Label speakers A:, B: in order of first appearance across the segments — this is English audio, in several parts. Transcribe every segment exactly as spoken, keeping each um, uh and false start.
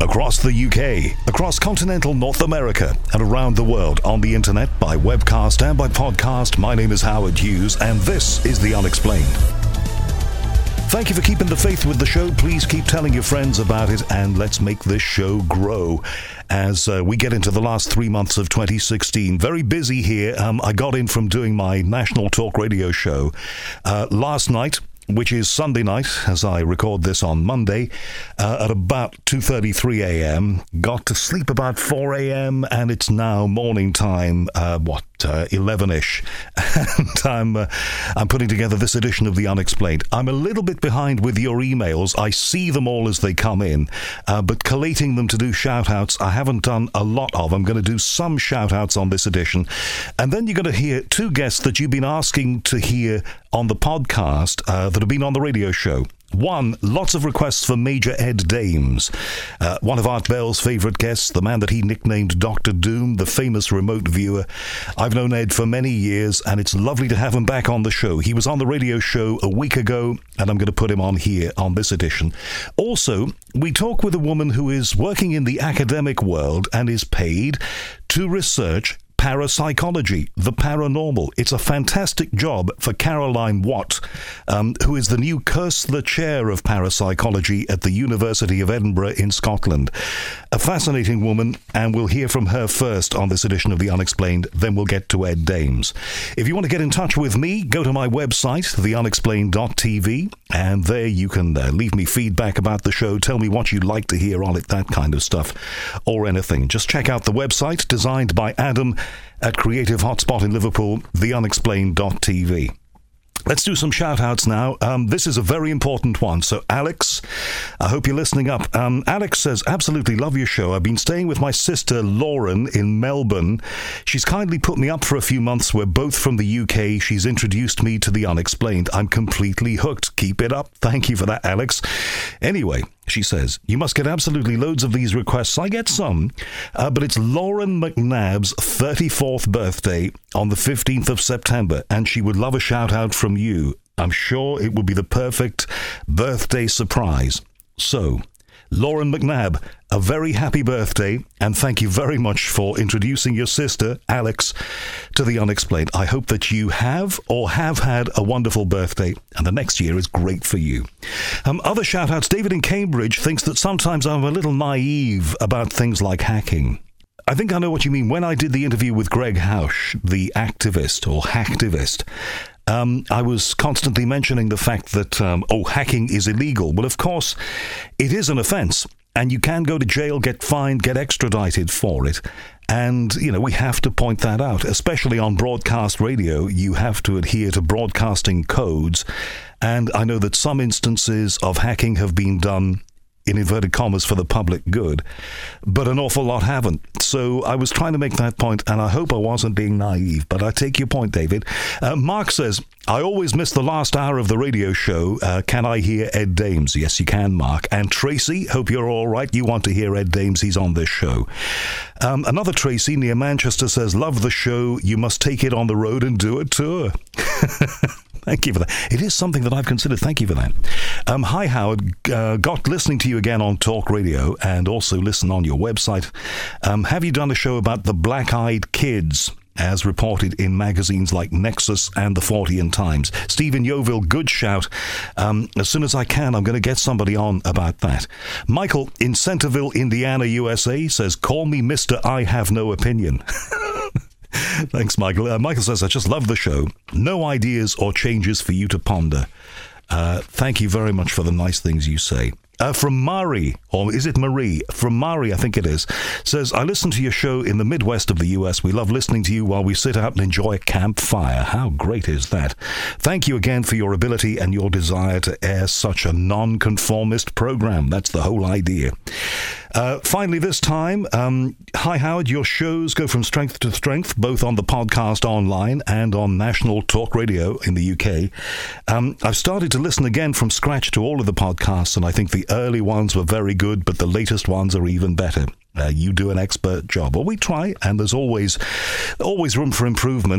A: Across the U K, across continental North America, and around the world on the internet, by webcast and by podcast, my name is Howard Hughes, and this is The Unexplained. Thank you for keeping the faith with the show. Please keep telling your friends about it, and let's make this show grow as uh, we get into the last three months of twenty sixteen. Very busy here. Um, I got in from doing my national talk radio show uh, last night, which is Sunday night, as I record this on Monday, uh, at about two thirty-three a.m. Got to sleep about four a.m., and it's now morning time, uh, what, uh, eleven-ish. And I'm, uh, I'm putting together this edition of The Unexplained. I'm a little bit behind with your emails. I see them all as they come in, uh, but collating them to do shout-outs, I haven't done a lot of. I'm going to do some shout-outs on this edition. And then you're going to hear two guests that you've been asking to hear on the podcast uh, that have been on the radio show. One, lots of requests for Major Ed Dames, uh, one of Art Bell's favourite guests, the man that he nicknamed Doctor Doom, the famous remote viewer. I've known Ed for many years, and it's lovely to have him back on the show. He was on the radio show a week ago, and I'm going to put him on here on this edition. Also, we talk with a woman who is working in the academic world and is paid to research parapsychology, the paranormal. It's a fantastic job for Caroline Watt, um, who is the new Kersler Chair of Parapsychology at the University of Edinburgh in Scotland. A fascinating woman, and we'll hear from her first on this edition of The Unexplained, then we'll get to Ed Dames. If you want to get in touch with me, go to my website, the unexplained dot t v, and there you can uh, leave me feedback about the show, tell me what you'd like to hear on it, that kind of stuff, or anything. Just check out the website, designed by Adam at Creative Hotspot in Liverpool, the unexplained dot t v. Let's do some shout-outs now. Um, this is a very important one. So, Alex, I hope you're listening up. Um, Alex says, absolutely love your show. I've been staying with my sister, Lauren, in Melbourne. She's kindly put me up for a few months. We're both from the U K. She's introduced me to The Unexplained. I'm completely hooked. Keep it up. Thank you for that, Alex. Anyway, she says, you must get absolutely loads of these requests. I get some, uh, but it's Lauren McNabb's thirty-fourth birthday on the fifteenth of September, and she would love a shout-out from you. I'm sure it would be the perfect birthday surprise. So, Lauren McNabb, a very happy birthday, and thank you very much for introducing your sister, Alex, to The Unexplained. I hope that you have or have had a wonderful birthday, and the next year is great for you. Um, other shout-outs. David in Cambridge thinks that sometimes I'm a little naive about things like hacking. I think I know what you mean. When I did the interview with Greg Hausch, the activist or hacktivist, Um, I was constantly mentioning the fact that, um, oh, hacking is illegal. Well, of course, it is an offence, and you can go to jail, get fined, get extradited for it. And, you know, we have to point that out, especially on broadcast radio. You have to adhere to broadcasting codes. And I know that some instances of hacking have been done in inverted commas for the public good, but an awful lot haven't. So I was trying to make that point, and I hope I wasn't being naive, but I take your point, David. Uh, Mark says, I always miss the last hour of the radio show. Uh, can I hear Ed Dames? Yes, you can, Mark. And Tracy, hope you're all right. You want to hear Ed Dames. He's on this show. Um, another Tracy near Manchester says, love the show. You must take it on the road and do a tour. Thank you for that. It is something that I've considered. Thank you for that. Um, hi, Howard. Uh, got listening to you again on Talk Radio and also listen on your website. Um, have you done a show about the black-eyed kids, as reported in magazines like Nexus and the Fortean Times? Stephen Yeovil, good shout. Um, as soon as I can, I'm going to get somebody on about that. Michael in Centerville, Indiana, U S A says, call me Mister I Have No Opinion. Thanks, Michael. Uh, Michael says, I just love the show. No ideas or changes for you to ponder. Uh, thank you very much for the nice things you say. Uh, from Mari, or is it Marie? From Mari, I think it is, says, I listen to your show in the Midwest of the U S. We love listening to you while we sit out and enjoy a campfire. How great is that? Thank you again for your ability and your desire to air such a non-conformist program. That's the whole idea. Uh, finally, this time, um, hi, Howard, your shows go from strength to strength, both on the podcast online and on national talk radio in the U K. Um, I've started to listen again from scratch to all of the podcasts, and I think the early ones were very good, but the latest ones are even better. Uh, you do an expert job. Well, we try, and there's always, always room for improvement.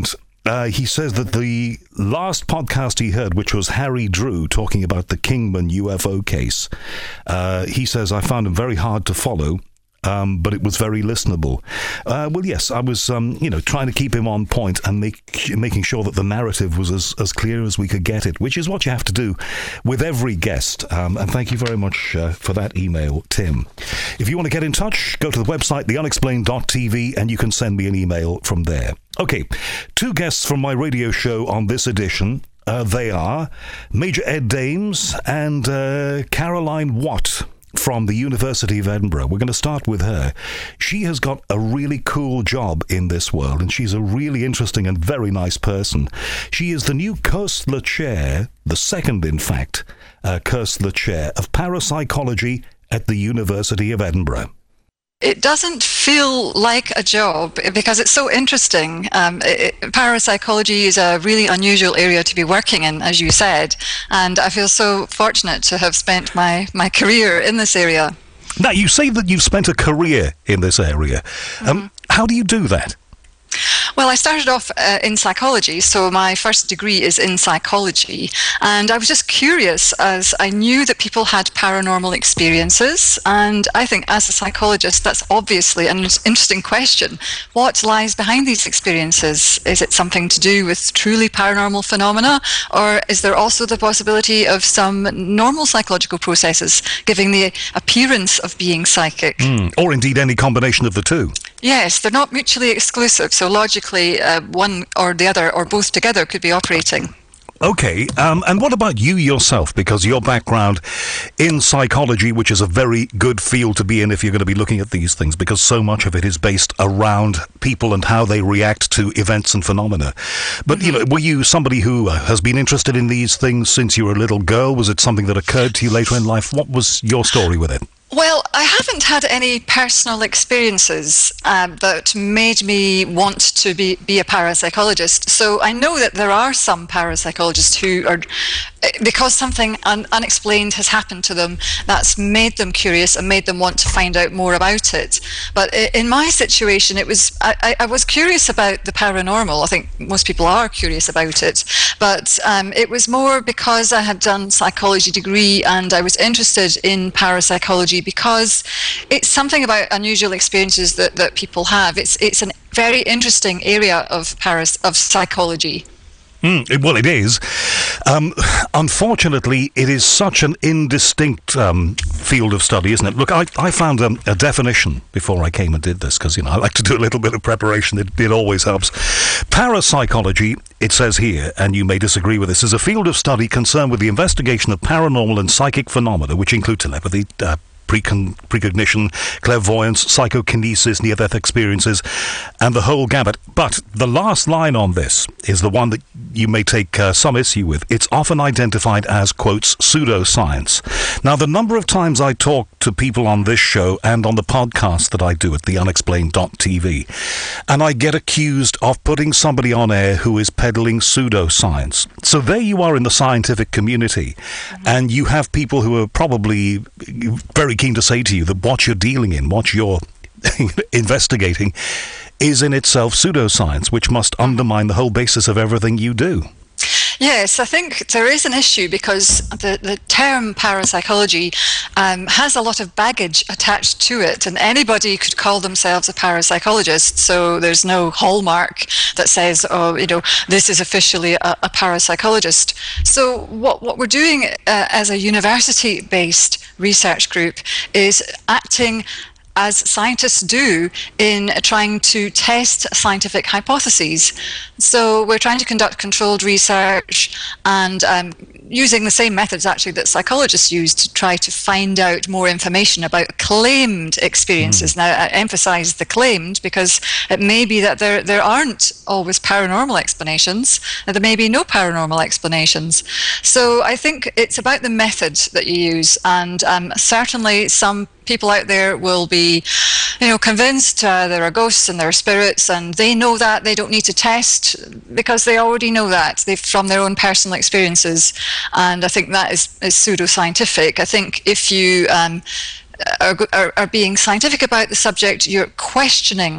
A: Uh, he says that the last podcast he heard, which was Harry Drew talking about the Kingman U F O case, uh, he says, I found him very hard to follow. Um, but it was very listenable. Uh, well, yes, I was, um, you know, trying to keep him on point and make, making sure that the narrative was as, as clear as we could get it, which is what you have to do with every guest. Um, and thank you very much uh, for that email, Tim. If you want to get in touch, go to the website, the unexplained dot t v, and you can send me an email from there. Okay, two guests from my radio show on this edition. Uh, they are Major Ed Dames and uh, Caroline Watt from the University of Edinburgh. We're going to start with her. She has got a really cool job in this world, and she's a really interesting and very nice person. She is the new Koestler Chair, the second, in fact, uh, Koestler Chair of Parapsychology at the University of Edinburgh.
B: It doesn't feel like a job because it's so interesting. Um, it, parapsychology is a really unusual area to be working in, as you said, and I feel so fortunate to have spent my, my career in this area.
A: Now, you say that you've spent a career in this area. Um, mm-hmm. How do you do that?
B: Well, I started off uh, in psychology, so my first degree is in psychology, and I was just curious as I knew that people had paranormal experiences, and I think as a psychologist that's obviously an interesting question. What lies behind these experiences? Is it something to do with truly paranormal phenomena, or is there also the possibility of some normal psychological processes giving the appearance of being psychic?
A: Mm, or indeed any combination of the two?
B: Yes, they're not mutually exclusive, so logically uh, one or the other or both together could be operating.
A: Okay, um, and what about you yourself? Because your background in psychology, which is a very good field to be in if you're going to be looking at these things, because so much of it is based around people and how they react to events and phenomena. But, mm-hmm. you know, were you somebody who uh, has been interested in these things since you were a little girl? Was it something that occurred to you later in life? What was your story with it?
B: Well, I haven't had any personal experiences um, that made me want to be, be a parapsychologist. So I know that there are some parapsychologists who are, because something un- unexplained has happened to them, that's made them curious and made them want to find out more about it. But in my situation, it was I, I was curious about the paranormal. I think most people are curious about it. But um, it was more because I had done psychology degree and I was interested in parapsychology because it's something about unusual experiences that, that people have. It's it's a very interesting area of paras of psychology.
A: Mm, well, it is. Um, unfortunately, it is such an indistinct um, field of study, isn't it? Look, I, I found um, a definition before I came and did this, because, you know, I like to do a little bit of preparation. It, it always helps. Parapsychology, it says here, and you may disagree with this, is a field of study concerned with the investigation of paranormal and psychic phenomena, which include telepathy, uh, Precon- precognition, clairvoyance, psychokinesis, near-death experiences, and the whole gamut. But the last line on this is the one that you may take uh, some issue with. It's often identified as, quotes, pseudoscience. Now, the number of times I talk to people on this show and on the podcast that I do at the unexplained dot t v, and I get accused of putting somebody on air who is peddling pseudoscience. So there you are in the scientific community, mm-hmm. and you have people who are probably very keen to say to you that what you're dealing in, what you're investigating, is in itself pseudoscience, which must undermine the whole basis of everything you do.
B: Yes, I think there is an issue because the, the term parapsychology um, has a lot of baggage attached to it, and anybody could call themselves a parapsychologist, so there's no hallmark that says, oh, you know, this is officially a, a parapsychologist. So what, what we're doing uh, as a university-based research group is acting as scientists do in trying to test scientific hypotheses. So we're trying to conduct controlled research and um, using the same methods actually that psychologists use to try to find out more information about claimed experiences. Mm. Now, I emphasize the claimed because it may be that there, there aren't always paranormal explanations, and there may be no paranormal explanations. So I think it's about the method that you use, and um, certainly some people out there will be, you know, convinced uh, there are ghosts and there are spirits, and they know that. They don't need to test because they already know that they've from their own personal experiences. And I think that is, is pseudoscientific. I think if you um, are, are, are being scientific about the subject, you're questioning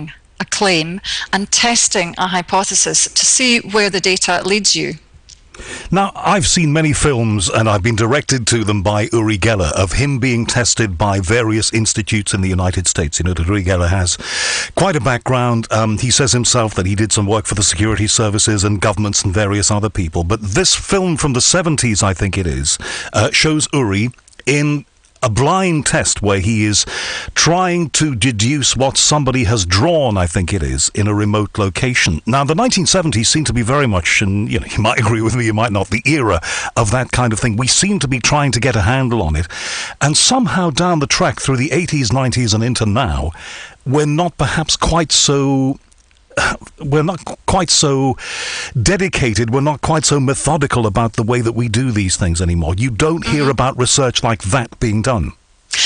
B: a claim and testing a hypothesis to see where the data leads you.
A: Now, I've seen many films, and I've been directed to them by Uri Geller, of him being tested by various institutes in the United States. You know that Uri Geller has quite a background. Um, he says himself that he did some work for the security services and governments and various other people. But this film from the seventies, I think it is, uh, shows Uri in a blind test where he is trying to deduce what somebody has drawn, I think it is, in a remote location. Now, the nineteen seventies seem to be very much, and you know, you might agree with me, you might not, the era of that kind of thing. We seem to be trying to get a handle on it. And somehow down the track through the eighties, nineties and into now, we're not perhaps quite so... we're not quite so dedicated, we're not quite so methodical about the way that we do these things anymore. You don't hear mm-hmm. about research like that being done.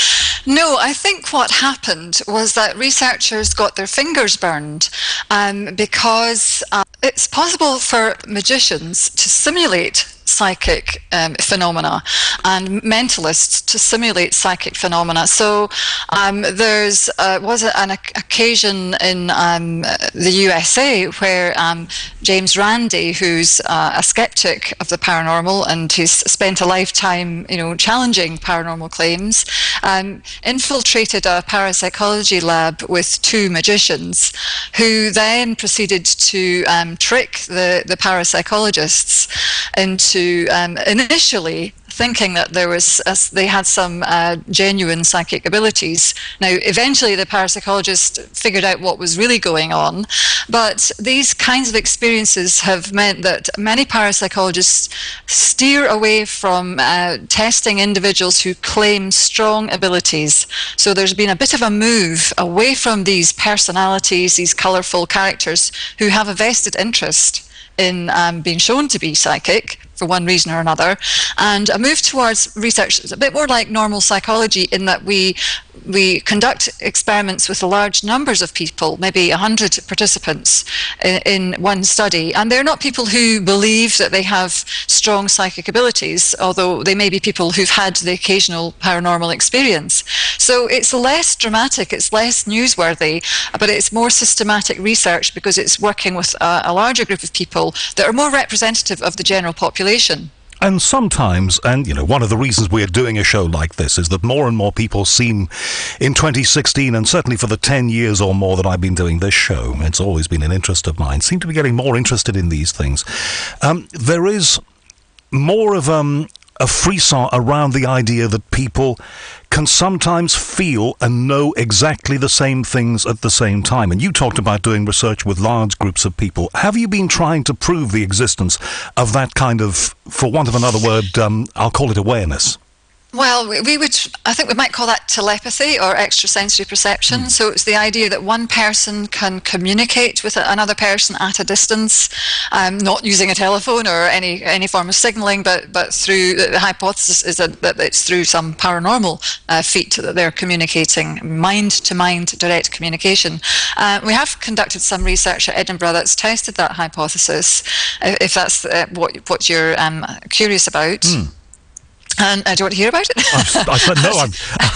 B: No, I think what happened was that researchers got their fingers burned um, because uh, it's possible for magicians to simulate psychic um, phenomena and mentalists to simulate psychic phenomena. So um, there's uh, was an occasion in um, the U S A where um, James Randi, who's uh, a skeptic of the paranormal and who's spent a lifetime, you know, challenging paranormal claims, um, infiltrated a parapsychology lab with two magicians, who then proceeded to um, trick the the parapsychologists into Um, initially thinking that there was uh, they had some uh, genuine psychic abilities. Now, eventually the parapsychologist figured out what was really going on, but these kinds of experiences have meant that many parapsychologists steer away from uh, testing individuals who claim strong abilities. So there's been a bit of a move away from these personalities, these colourful characters who have a vested interest in um, being shown to be psychic for one reason or another, and a move towards research that's a bit more like normal psychology, in that we we conduct experiments with large numbers of people, maybe one hundred participants in, in one study, and they're not people who believe that they have strong psychic abilities, although they may be people who've had the occasional paranormal experience. So it's less dramatic, it's less newsworthy, but it's more systematic research because it's working with a, a larger group of people that are more representative of the general population.
A: And sometimes, and you know, one of the reasons we're doing a show like this is that more and more people seem, in twenty sixteen, and certainly for the ten years or more that I've been doing this show, it's always been an interest of mine, seem to be getting more interested in these things. Um, there is more of um, a frisson around the idea that people can sometimes feel and know exactly the same things at the same time. And you talked about doing research with large groups of people. Have you been trying to prove the existence of that kind of, for want of another word, um, I'll call it awareness?
B: Well, we would, I think we might call that telepathy or extrasensory perception. Mm. So it's the idea that one person can communicate with another person at a distance, um, not using a telephone or any any form of signaling, but but through, the hypothesis is that, that it's through some paranormal uh, feat that they're communicating, mind-to-mind direct communication. Uh, we have conducted some research at Edinburgh that's tested that hypothesis, if that's uh, what, what you're um, curious about.
A: Mm.
B: And uh, do you want to hear about it?
A: I, I said no. I'm,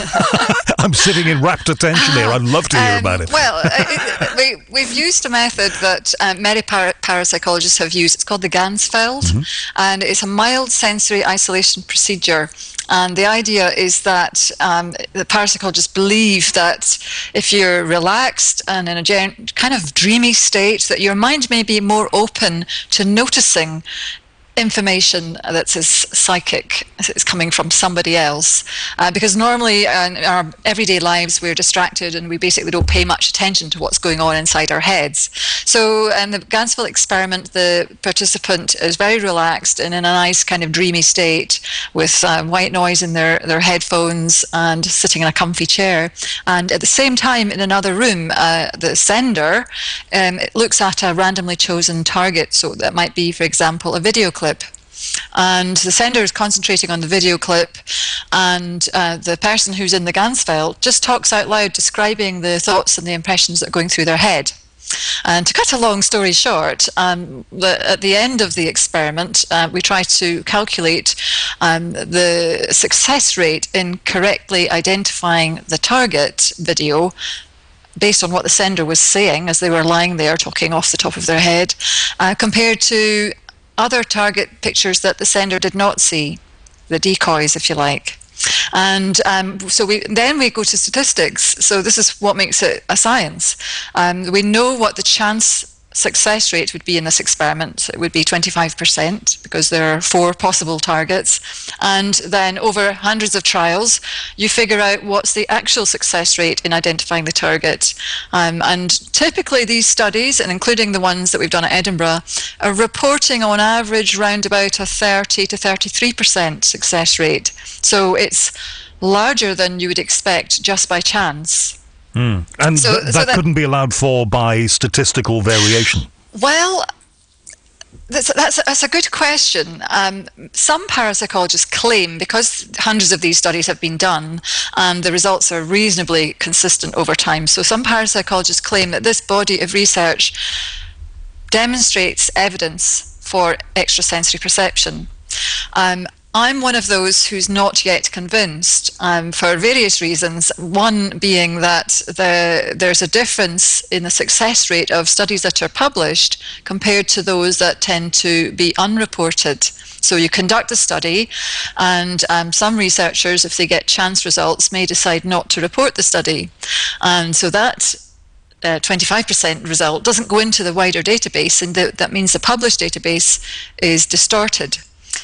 A: I'm sitting in rapt attention here. I'd love to hear um, about it.
B: Well, uh, it, we, we've used a method that uh, many para- parapsychologists have used. It's called the Ganzfeld, mm-hmm. and it's a mild sensory isolation procedure. And the idea is that um, the parapsychologists believe that if you're relaxed and in a gen- kind of dreamy state, that your mind may be more open to noticing information that's as psychic as it's coming from somebody else, uh, because normally uh, in our everyday lives we're distracted and we basically don't pay much attention to what's going on inside our heads. So in the Ganzfeld experiment, the participant is very relaxed and in a nice kind of dreamy state with uh, white noise in their, their headphones and sitting in a comfy chair, and at the same time in another room uh, the sender um, it looks at a randomly chosen target. So that might be, for example, a video clip. clip. And the sender is concentrating on the video clip, and uh, the person who's in the Ganzfeld just talks out loud describing the thoughts and the impressions that are going through their head. And to cut a long story short, um, the, at the end of the experiment, uh, we try to calculate um, the success rate in correctly identifying the target video based on what the sender was saying as they were lying there talking off the top of their head, uh, compared to other target pictures that the sender did not see, the decoys, if you like. And um, so we then we go to statistics. So this is what makes it a science. Um, we know what the chance success rate would be in this experiment. It would be twenty-five percent because there are four possible targets. And then over hundreds of trials, you figure out what's the actual success rate in identifying the target. Um, and typically these studies, and including the ones that we've done at Edinburgh, are reporting on average round about a thirty to thirty-three percent success rate. So it's larger than you would expect just by chance.
A: Mm. And
B: so,
A: th- that,
B: so that
A: couldn't be allowed for by statistical variation?
B: Well, that's, that's, that's a good question. Um, some parapsychologists claim, because hundreds of these studies have been done and the results are reasonably consistent over time, so some parapsychologists claim that this body of research demonstrates evidence for extrasensory perception. Um, I'm one of those who's not yet convinced, um, for various reasons. One being that the, there's a difference in the success rate of studies that are published compared to those that tend to be unreported. So you conduct a study, and um, some researchers, if they get chance results, may decide not to report the study. And so that Uh, twenty-five percent result doesn't go into the wider database, and the, that means the published database is distorted.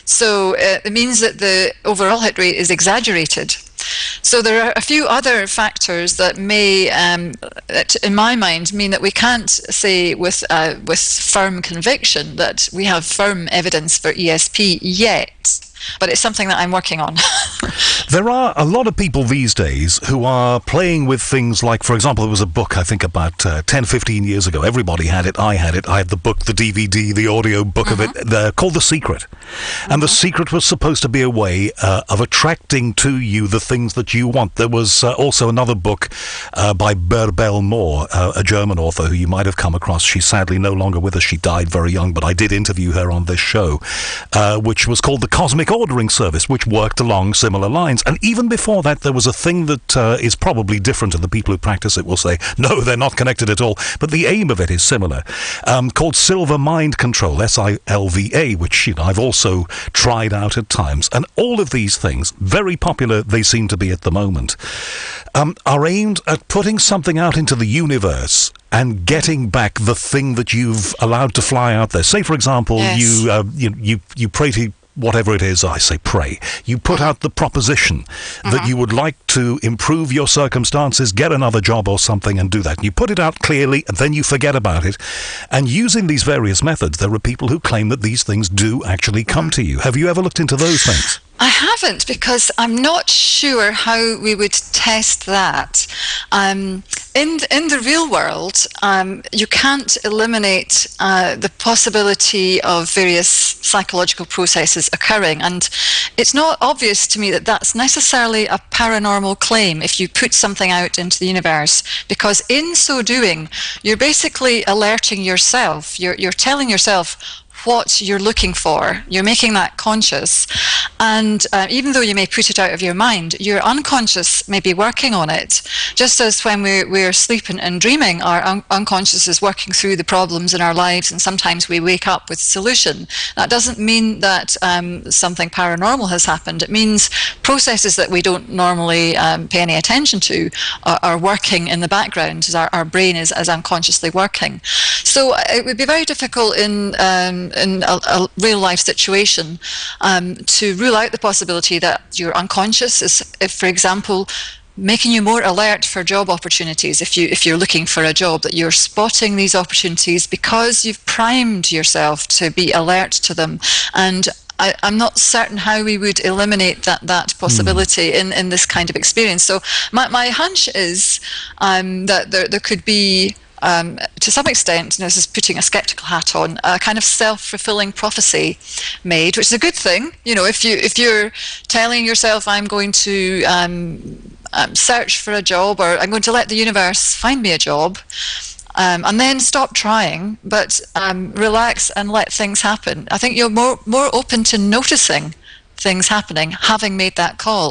B: So uh, it means that the overall hit rate is exaggerated. So there are a few other factors that may, um, that in my mind, mean that we can't say with uh, with firm conviction that we have firm evidence for E S P yet. But it's something that I'm working on.
A: There are a lot of people these days who are playing with things like, for example, there was a book, I think about uh, ten, fifteen years ago. Everybody had it. I had it. I had the book, the D V D, the audio book mm-hmm. of it, the, called The Secret. Mm-hmm. And The Secret was supposed to be a way uh, of attracting to you the things that you want. There was uh, also another book uh, by Berbel Moore, uh, a German author who you might have come across. She's sadly no longer with us. She died very young, but I did interview her on this show, uh, which was called The Cosmic Ordering Service, which worked along similar lines. And even before that, there was a thing that uh, is probably different, and the people who practice it will say, no, they're not connected at all. But the aim of it is similar, um, called Silva Mind Control, S I L V A, which you know, I've also tried out at times. And all of these things, very popular they seem to be at the moment, um, are aimed at putting something out into the universe and getting back the thing that you've allowed to fly out there. Say, for example,
B: yes.
A: you, uh, you you you pray to whatever it is, I say pray. You put out the proposition uh-huh. that you would like to improve your circumstances, get another job or something, and do that. And you put it out clearly, and then you forget about it. And using these various methods, there are people who claim that these things do actually come to you. Have you ever looked into those things?
B: I haven't, because I'm not sure how we would test that. Um, in in the real world, um, you can't eliminate uh, the possibility of various psychological processes occurring, and it's not obvious to me that that's necessarily a paranormal claim if you put something out into the universe, because in so doing, you're basically alerting yourself. You're you're telling yourself what you're looking for. You're making that conscious, and uh, even though you may put it out of your mind, your unconscious may be working on it, just as when we're, we're sleeping and dreaming, our un- unconscious is working through the problems in our lives, and sometimes we wake up with a solution. That doesn't mean that um, something paranormal has happened. It means processes that we don't normally um, pay any attention to are, are working in the background as our, our brain is, is unconsciously working. So it would be very difficult in um, in a, a real life situation um, to rule out the possibility that your unconscious is, if, for example, making you more alert for job opportunities. If you if you're looking for a job, that you're spotting these opportunities because you've primed yourself to be alert to them. And I, I'm not certain how we would eliminate that that possibility mm. in, in this kind of experience. So my my hunch is um, that there there could be, Um, to some extent, and this is putting a skeptical hat on, a kind of self-fulfilling prophecy made, which is a good thing. You know, if you if you're telling yourself, I'm going to um, um, search for a job, or I'm going to let the universe find me a job, um, and then stop trying, but um, relax and let things happen. I think you're more more open to noticing things happening, having made that call.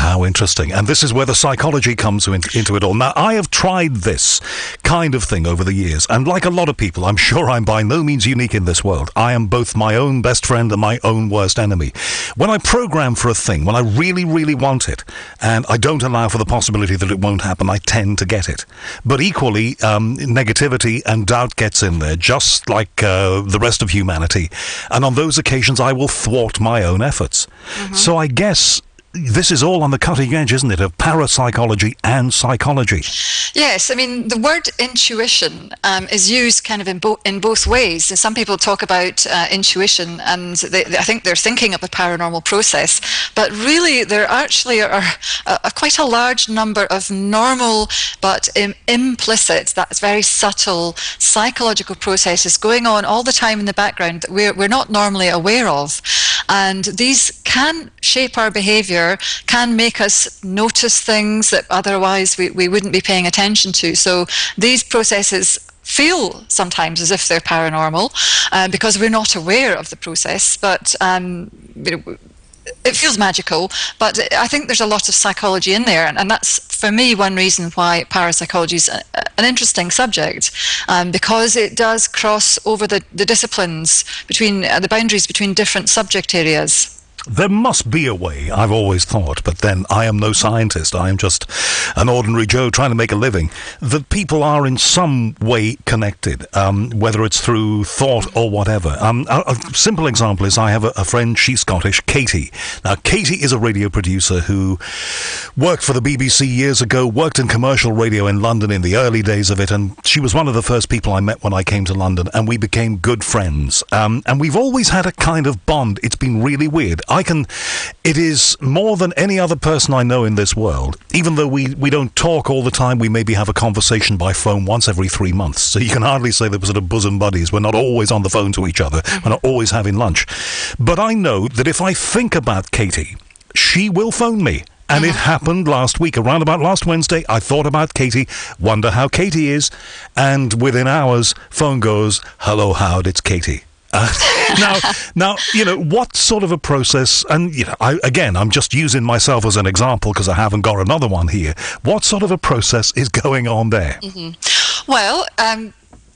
A: How interesting. And this is where the psychology comes in, into it all. Now, I have tried this kind of thing over the years, and like a lot of people, I'm sure I'm by no means unique in this world. I am both my own best friend and my own worst enemy. When I program for a thing, when I really, really want it, and I don't allow for the possibility that it won't happen, I tend to get it. But equally, um, negativity and doubt gets in there, just like uh, the rest of humanity. And on those occasions, I will thwart my own efforts. Mm-hmm. So I guess this is all on the cutting edge, isn't it, of parapsychology and psychology?
B: Yes, I mean, the word intuition um, is used kind of in, bo- in both ways. And some people talk about uh, intuition, and they, they, I think they're thinking of a paranormal process. But really, there actually are a, a quite a large number of normal but im- implicit, that's very subtle, psychological processes going on all the time in the background that we're, we're not normally aware of. And these can shape our behavior, can make us notice things that otherwise we, we wouldn't be paying attention to. So these processes feel sometimes as if they're paranormal uh, because we're not aware of the process, but um, you know, it feels magical. But I think there's a lot of psychology in there, and, and that's, for me, one reason why parapsychology is a, an interesting subject, um, because it does cross over the, the disciplines, between uh, the boundaries between different subject areas.
A: There must be a way, I've always thought, but then I am no scientist, I am just an ordinary Joe trying to make a living, that people are in some way connected, um, whether it's through thought or whatever. Um, a, a simple example is I have a, a friend, she's Scottish, Katie. Now, Katie is a radio producer who worked for the B B C years ago, worked in commercial radio in London in the early days of it, and she was one of the first people I met when I came to London, and we became good friends. Um, and we've always had a kind of bond. It's been really weird. I can, it is more than any other person I know in this world, even though we, we don't talk all the time, we maybe have a conversation by phone once every three months. So you can hardly say that we're sort of bosom buddies. We're not always on the phone to each other. We're not always having lunch. But I know that if I think about Katie, she will phone me. And it happened last week, around about last Wednesday. I thought about Katie, wonder how Katie is, and within hours, phone goes, hello, Howard, it's Katie. Uh, now, now, you know, what sort of a process, and, you know, I, again, I'm just using myself as an example because I haven't got another one here. What sort of a process is going on there?
B: Mm-hmm. Well, um,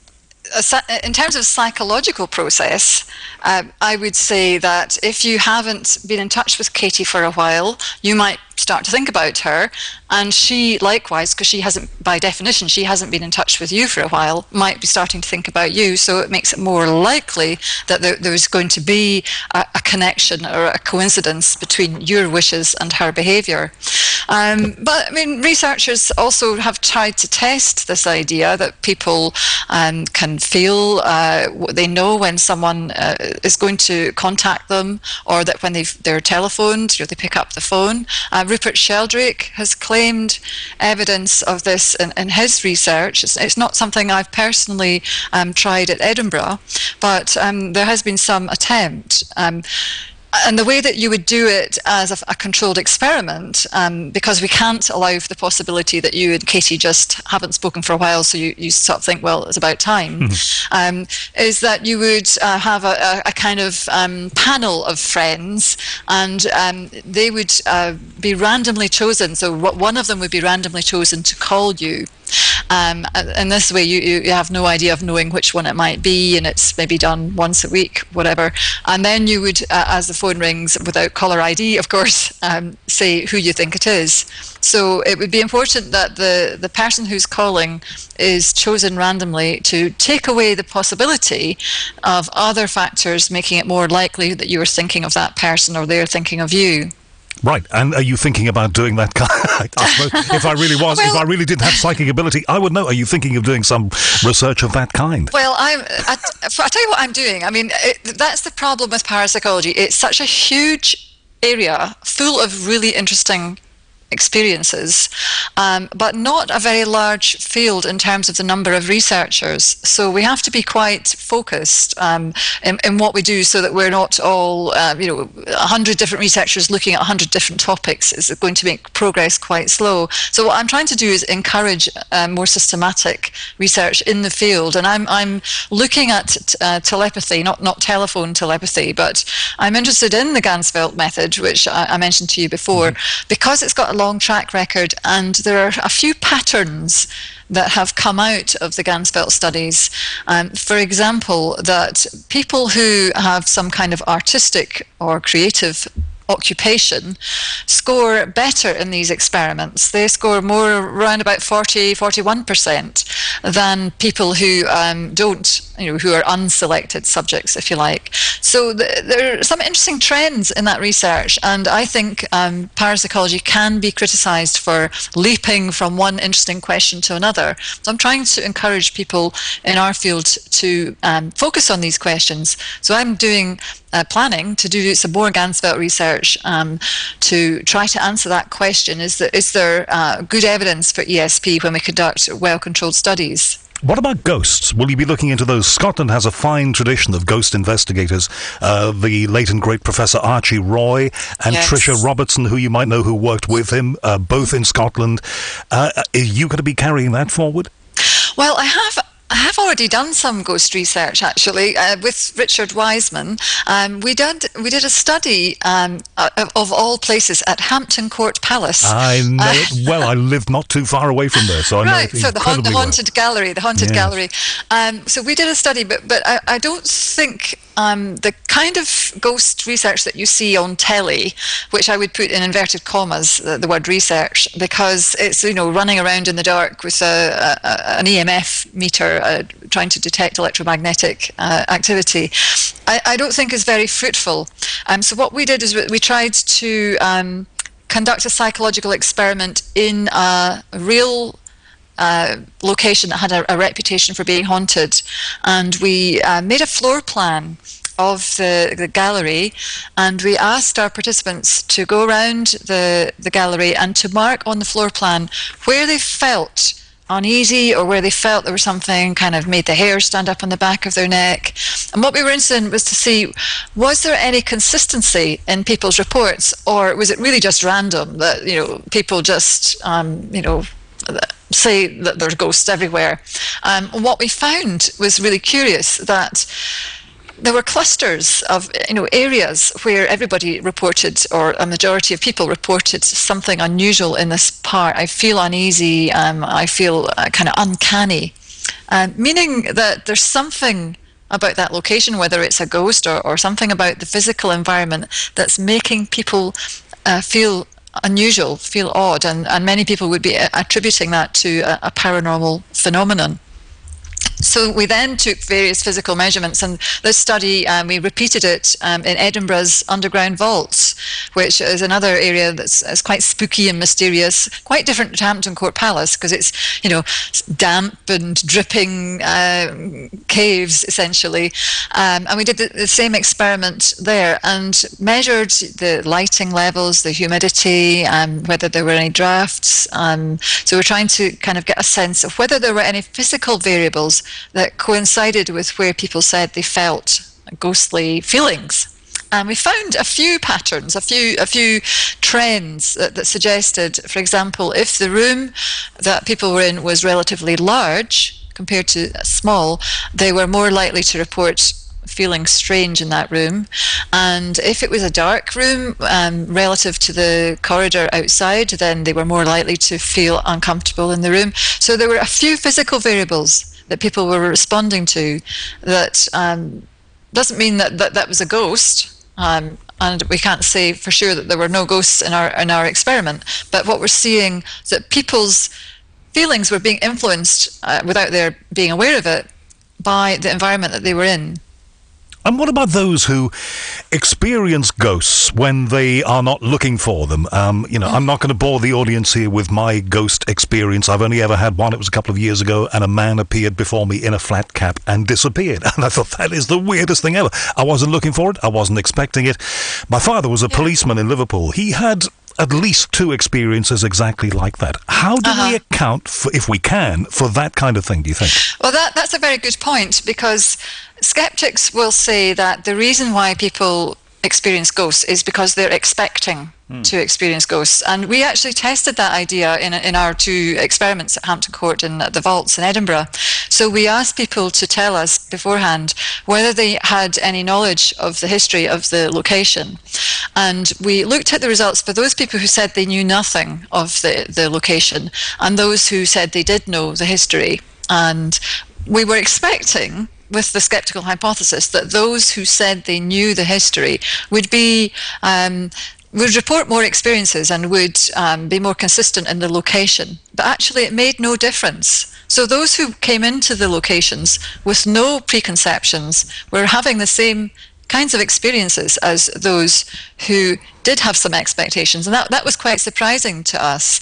B: in terms of psychological process, uh, I would say that if you haven't been in touch with Katie for a while, you might start to think about her, and she likewise, because she hasn't, by definition, she hasn't been in touch with you for a while, might be starting to think about you. So it makes it more likely that there, there's going to be a, a connection or a coincidence between your wishes and her behaviour. Um, but I mean, researchers also have tried to test this idea that people um, can feel, uh, they know when someone uh, is going to contact them, or that when they've, they're telephoned, you know, they pick up the phone. Uh, Rupert Sheldrake has claimed evidence of this in, in his research. It's, it's not something I've personally um, tried at Edinburgh, but um, there has been some attempt. Um, And the way that you would do it as a, a controlled experiment, um, because we can't allow for the possibility that you and Katie just haven't spoken for a while, so you, you sort of think, well, it's about time, mm-hmm. um, is that you would uh, have a, a, a kind of um, panel of friends, and um, they would uh, be randomly chosen. So one of them would be randomly chosen to call you. Um, and this way you, you have no idea of knowing which one it might be, and it's maybe done once a week, whatever. And then you would, uh, as the phone rings, without caller I D, of course, um, say who you think it is. So it would be important that the, the person who's calling is chosen randomly to take away the possibility of other factors making it more likely that you are thinking of that person or they're thinking of you.
A: Right, and are you thinking about doing that kind of, I suppose, if I really was, well, if I really did have psychic ability, I would know. Are you thinking of doing some research of that kind?
B: Well, I'm, I, I'll tell you what I'm doing. I mean, it, that's the problem with parapsychology. It's such a huge area full of really interesting experiences, um, but not a very large field in terms of the number of researchers. So we have to be quite focused um, in, in what we do, so that we're not all, uh, you know, a hundred different researchers looking at a hundred different topics is going to make progress quite slow. So what I'm trying to do is encourage uh, more systematic research in the field, and I'm I'm looking at uh, telepathy, not not telephone telepathy, but I'm interested in the Ganzfeld method, which I, I mentioned to you before, mm-hmm. because it's got a long track record, and there are a few patterns that have come out of the Ganzfeld studies. Um, for example, that people who have some kind of artistic or creative occupation score better in these experiments. They score more, around about forty, forty-one percent than people who um, don't, you know, who are unselected subjects, if you like. So th- there are some interesting trends in that research, and I think um, parapsychology can be criticised for leaping from one interesting question to another. So I'm trying to encourage people in our field to um, focus on these questions. So I'm doing Uh, planning to do some more Ganzfeld research um, to try to answer that question. Is there, is there uh, good evidence for E S P when we conduct well-controlled studies?
A: What about ghosts? Will you be looking into those? Scotland has a fine tradition of ghost investigators. Uh, the late and great Professor Archie Roy and yes. Tricia Robertson, who you might know, who worked with him, uh, both in Scotland. Uh, are you going to be carrying that forward?
B: Well, I have... I have already done some ghost research, actually, uh, with Richard Wiseman. Um, we did we did a study um, of, of all places at Hampton Court Palace.
A: I know uh, it well. I live not too far away from there, so I know
B: right,
A: it
B: so the, ha- the haunted
A: well.
B: gallery, the haunted
A: yes.
B: gallery. Um, so we did a study, but but I, I don't think um, the kind of ghost research that you see on telly, which I would put in inverted commas, the, the word research, because it's, you know, running around in the dark with a, a, an E M F meter uh, trying to detect electromagnetic uh, activity, I, I don't think is very fruitful. Um, so what we did is we tried to um, conduct a psychological experiment in a real Uh, location that had a, a reputation for being haunted, and we uh, made a floor plan of the, the gallery, and we asked our participants to go around the, the gallery and to mark on the floor plan where they felt uneasy or where they felt there was something kind of made the hair stand up on the back of their neck. And what we were interested in was to see, was there any consistency in people's reports, or was it really just random that, you know, people just, um, you know, say that there's ghosts everywhere. Um, what we found was really curious, that there were clusters of, you know, areas where everybody reported, or a majority of people reported, something unusual in this part. I feel uneasy, um, I feel uh, kind of uncanny, um, meaning that there's something about that location, whether it's a ghost or, or something about the physical environment that's making people uh, feel unusual, feel odd, and, and many people would be attributing that to a, a paranormal phenomenon. So we then took various physical measurements, and this study, um, we repeated it um, in Edinburgh's underground vaults, which is another area that's, that's quite spooky and mysterious, quite different to Hampton Court Palace, because it's, you know, damp and dripping uh, caves, essentially. Um, and we did the, the same experiment there and measured the lighting levels, the humidity, um, whether there were any drafts. Um, so we're trying to kind of get a sense of whether there were any physical variables that coincided with where people said they felt ghostly feelings. And we found a few patterns, a few a few trends that, that suggested, for example, if the room that people were in was relatively large compared to small, they were more likely to report feeling strange in that room. And if it was a dark room um, relative to the corridor outside, then they were more likely to feel uncomfortable in the room. So there were a few physical variables that people were responding to. That um, doesn't mean that, that that was a ghost, um, and we can't say for sure that there were no ghosts in our in our experiment. But what we're seeing is that people's feelings were being influenced uh, without their being aware of it by the environment that they were in.
A: And what about those who experience ghosts when they are not looking for them? Um, you know, I'm not going to bore the audience here with my ghost experience. I've only ever had one. It was a couple of years ago, and a man appeared before me in a flat cap and disappeared. And I thought, that is the weirdest thing ever. I wasn't looking for it. I wasn't expecting it. My father was a policeman in Liverpool. He had at least two experiences exactly like that. How do uh-huh. we account for, if we can, for that kind of thing, do you think?
B: Well, that, that's a very good point, because skeptics will say that the reason why people experience ghosts is because they're expecting mm. to experience ghosts. And we actually tested that idea in in our two experiments at Hampton Court and at the Vaults in Edinburgh. So we asked people to tell us beforehand whether they had any knowledge of the history of the location. And we looked at the results for those people who said they knew nothing of the, the location, and those who said they did know the history. And we were expecting, with the skeptical hypothesis, that those who said they knew the history would be um, would report more experiences and would um, be more consistent in the location. But actually it made no difference. So those who came into the locations with no preconceptions were having the same kinds of experiences as those who did have some expectations. And that, that was quite surprising to us.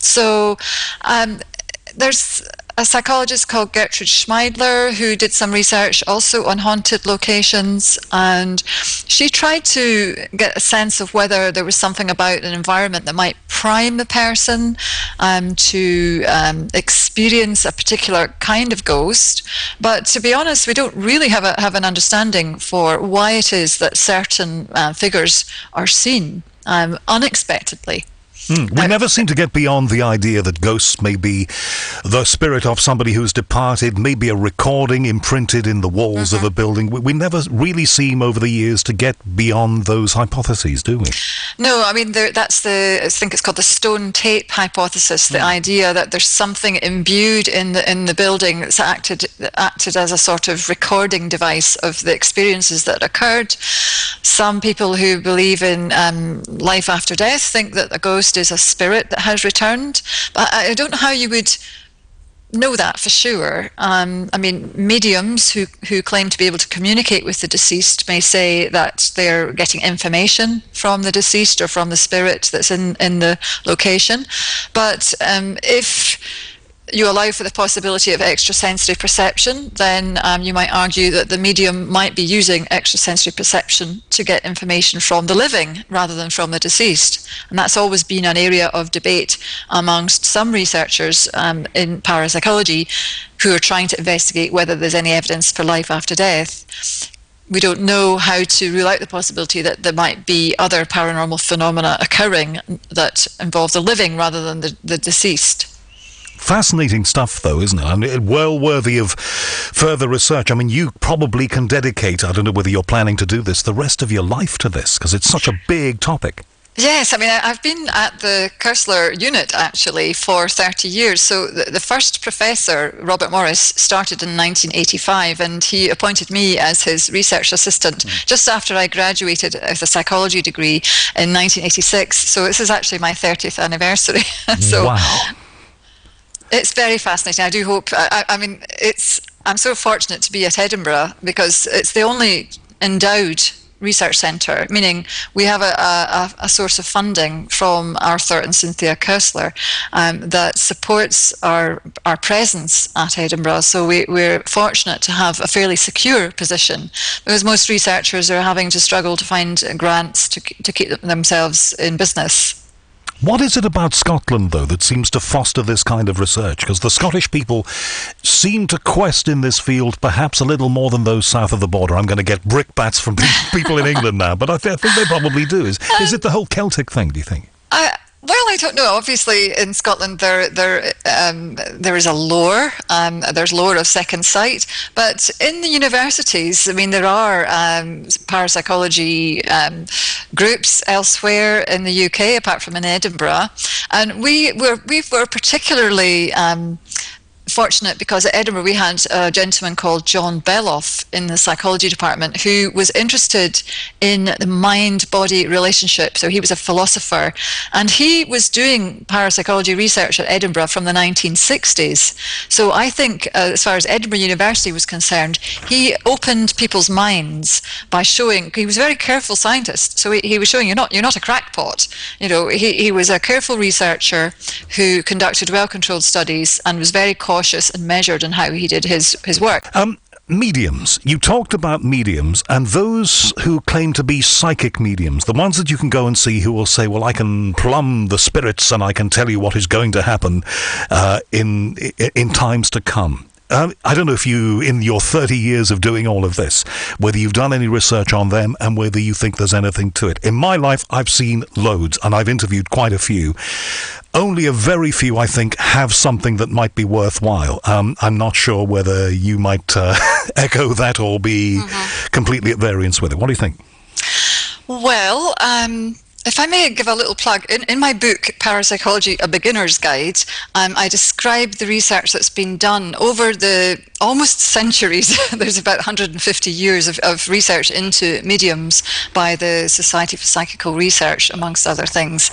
B: So um, there's a psychologist called Gertrude Schmeidler who did some research also on haunted locations, and she tried to get a sense of whether there was something about an environment that might prime the person um, to um, experience a particular kind of ghost. But to be honest, we don't really have a, have an understanding for why it is that certain uh, figures are seen um, unexpectedly.
A: Mm. We never seem to get beyond the idea that ghosts may be the spirit of somebody who's departed, maybe a recording imprinted in the walls mm-hmm. of a building. We, we never really seem over the years to get beyond those hypotheses, do we?
B: No, I mean, there, that's the, I think it's called the stone tape hypothesis, the mm. idea that there's something imbued in the in the building that's acted, acted as a sort of recording device of the experiences that occurred. Some people who believe in um, life after death think that a ghost is a spirit that has returned, but I don't know how you would know that for sure. Um, I mean, mediums who, who claim to be able to communicate with the deceased may say that they're getting information from the deceased or from the spirit that's in, in the location. But um, if you allow for the possibility of extrasensory perception, then um, you might argue that the medium might be using extrasensory perception to get information from the living rather than from the deceased. And that's always been an area of debate amongst some researchers um, in parapsychology who are trying to investigate whether there's any evidence for life after death. We don't know how to rule out the possibility that there might be other paranormal phenomena occurring that involve the living rather than the, the deceased.
A: Fascinating stuff, though, isn't it? I mean, well worthy of further research. I mean, you probably can dedicate, I don't know whether you're planning to do this, the rest of your life to this, because it's such a big topic.
B: Yes, I mean, I've been at the Koestler unit, actually, for thirty years. So the, the first professor, Robert Morris, started in nineteen eighty-five, and he appointed me as his research assistant mm. just after I graduated with a psychology degree in nineteen eighty-six. So this is actually my thirtieth anniversary. so,
A: wow.
B: It's very fascinating. I do hope, I, I mean, it's, I'm so fortunate to be at Edinburgh because it's the only endowed research centre, meaning we have a, a, a source of funding from Arthur and Cynthia Koestler um, that supports our our presence at Edinburgh. So we, we're fortunate to have a fairly secure position, because most researchers are having to struggle to find grants to, to keep themselves in business.
A: What is it about Scotland, though, that seems to foster this kind of research? Because the Scottish people seem to quest in this field perhaps a little more than those south of the border. I'm going to get brickbats from people in England now, but I, th- I think they probably do. Is, is it the whole Celtic thing, do you think?
B: I, well, I don't know. Obviously, in Scotland, there there um, there is a lore. Um, there's lore of second sight. But in the universities, I mean, there are um, parapsychology um, groups elsewhere in the U K, apart from in Edinburgh. And we were we were particularly Um, fortunate because at Edinburgh we had a gentleman called John Beloff in the psychology department who was interested in the mind-body relationship. So he was a philosopher, and he was doing parapsychology research at Edinburgh from the nineteen sixties. So I think uh, as far as Edinburgh University was concerned, he opened people's minds by showing, he was a very careful scientist, so he, he was showing you're not you're not a crackpot. You know, he, he was a careful researcher who conducted well-controlled studies and was very cautious and measured in how he did his, his work.
A: Um, mediums. You talked about mediums and those who claim to be psychic mediums, the ones that you can go and see who will say, well, I can plumb the spirits and I can tell you what is going to happen uh, in in times to come. Um, I don't know if you, in your thirty years of doing all of this, whether you've done any research on them and whether you think there's anything to it. In my life, I've seen loads and I've interviewed quite a few. Only a very few, I think, have something that might be worthwhile. Um, I'm not sure whether you might uh, echo that or be mm-hmm. completely at variance with it. What do you think?
B: Well, um... if I may give a little plug, in, in my book, Parapsychology, A Beginner's Guide, um, I describe the research that's been done over the almost centuries. There's about one hundred fifty years of, of research into mediums by the Society for Psychical Research, amongst other things.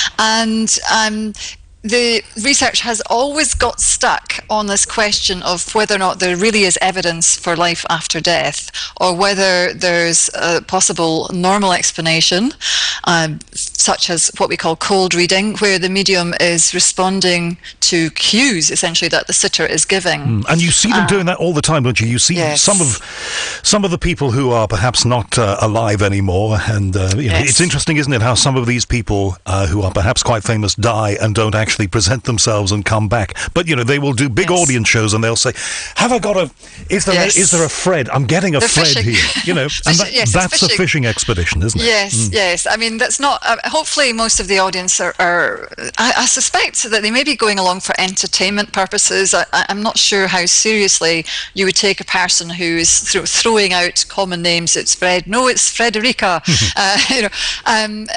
B: And um, the research has always got stuck on this question of whether or not there really is evidence for life after death, or whether there's a possible normal explanation, um, such as what we call cold reading, where the medium is responding to cues, essentially, that the sitter is giving.
A: Mm. And you see them uh, doing that all the time, don't you? You see
B: yes.
A: some of some of the people who are perhaps not uh, alive anymore, and uh, you know,
B: yes.
A: it's interesting, isn't it, how some of these people uh, who are perhaps quite famous die and don't actually present themselves and come back. But you know, they will do big yes. audience shows and they'll say, "Have I got a? Is there yes. a, is there a Fred? I'm getting a
B: They're
A: Fred
B: fishing.
A: here." You know, and that,
B: yes,
A: that's
B: fishing.
A: a fishing expedition, isn't it?
B: Yes,
A: mm.
B: yes. I mean, that's not. Uh, hopefully, most of the audience are. are I, I suspect that they may be going along for entertainment purposes. I, I'm not sure how seriously you would take a person who is th- throwing out common names. It's Fred. No, it's Frederica. uh, you know. Um,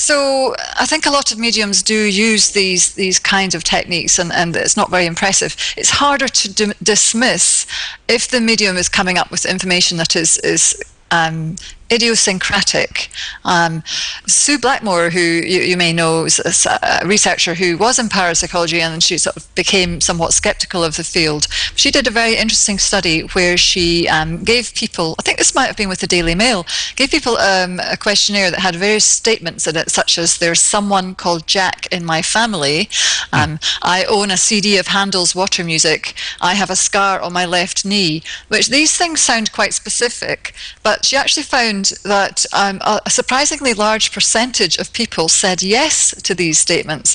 B: so I think a lot of mediums do use these these kinds of techniques, and, and it's not very impressive. It's harder to d- dismiss if the medium is coming up with information that is is um, idiosyncratic. Um, Sue Blackmore, who you, you may know, is a researcher who was in parapsychology, and she sort of became somewhat skeptical of the field. She did a very interesting study where she um, gave people, I think this might have been with the Daily Mail, gave people um, a questionnaire that had various statements in it, such as, "There's someone called Jack in my family. Um, I own a C D of Handel's Water Music. I have a scar on my left knee," which these things sound quite specific, but she actually found that um, a surprisingly large percentage of people said yes to these statements.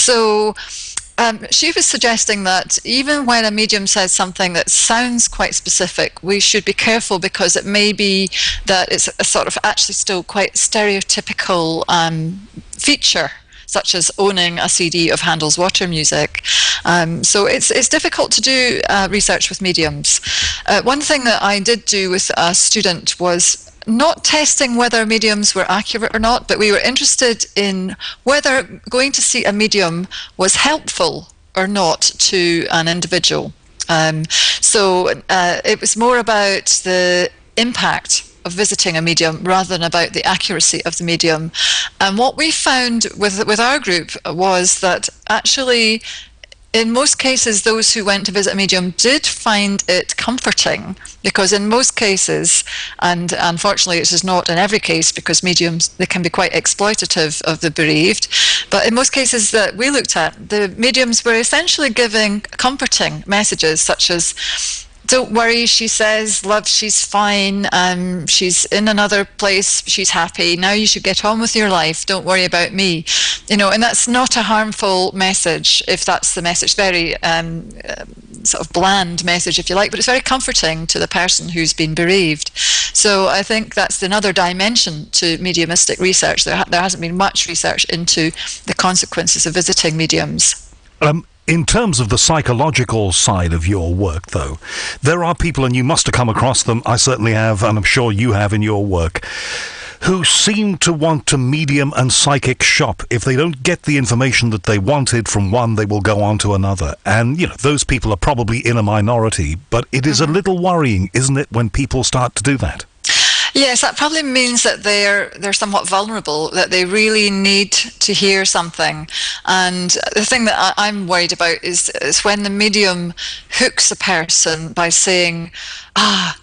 B: So um, she was suggesting that even when a medium says something that sounds quite specific, we should be careful, because it may be that it's a sort of actually still quite stereotypical um, feature, such as owning a C D of Handel's Water Music. Um, so it's it's difficult to do uh, research with mediums. Uh, one thing that I did do with a student was not testing whether mediums were accurate or not, but we were interested in whether going to see a medium was helpful or not to an individual. Um, so uh, it was more about the impact of visiting a medium rather than about the accuracy of the medium. And what we found with with our group was that actually, in most cases, those who went to visit a medium did find it comforting, because in most cases, and unfortunately this is not in every case, because mediums, they can be quite exploitative of the bereaved, but in most cases that we looked at, the mediums were essentially giving comforting messages, such as, "Don't worry," she says, "love, she's fine, um, she's in another place, she's happy, now you should get on with your life, don't worry about me." You know, and that's not a harmful message, if that's the message. Very um, uh, sort of bland message, if you like, but it's very comforting to the person who's been bereaved. So I think that's another dimension to mediumistic research. There, ha- there hasn't been much research into the consequences of visiting mediums.
A: Um. In terms of the psychological side of your work, though, there are people, and you must have come across them, I certainly have, and I'm sure you have in your work, who seem to want to medium and psychic shop. If they don't get the information that they wanted from one, they will go on to another. And, you know, those people are probably in a minority, but it is a little worrying, isn't it, when people start to do that?
B: Yes, that probably means that they're they're somewhat vulnerable, that they really need to hear something. And the thing that I, I'm worried about is, is when the medium hooks a person by saying, ah,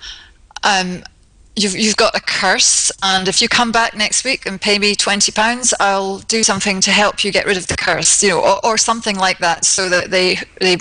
B: um, you've you've got a curse, and if you come back next week and pay me twenty pounds, I'll do something to help you get rid of the curse, you know, or, or something like that, so that they they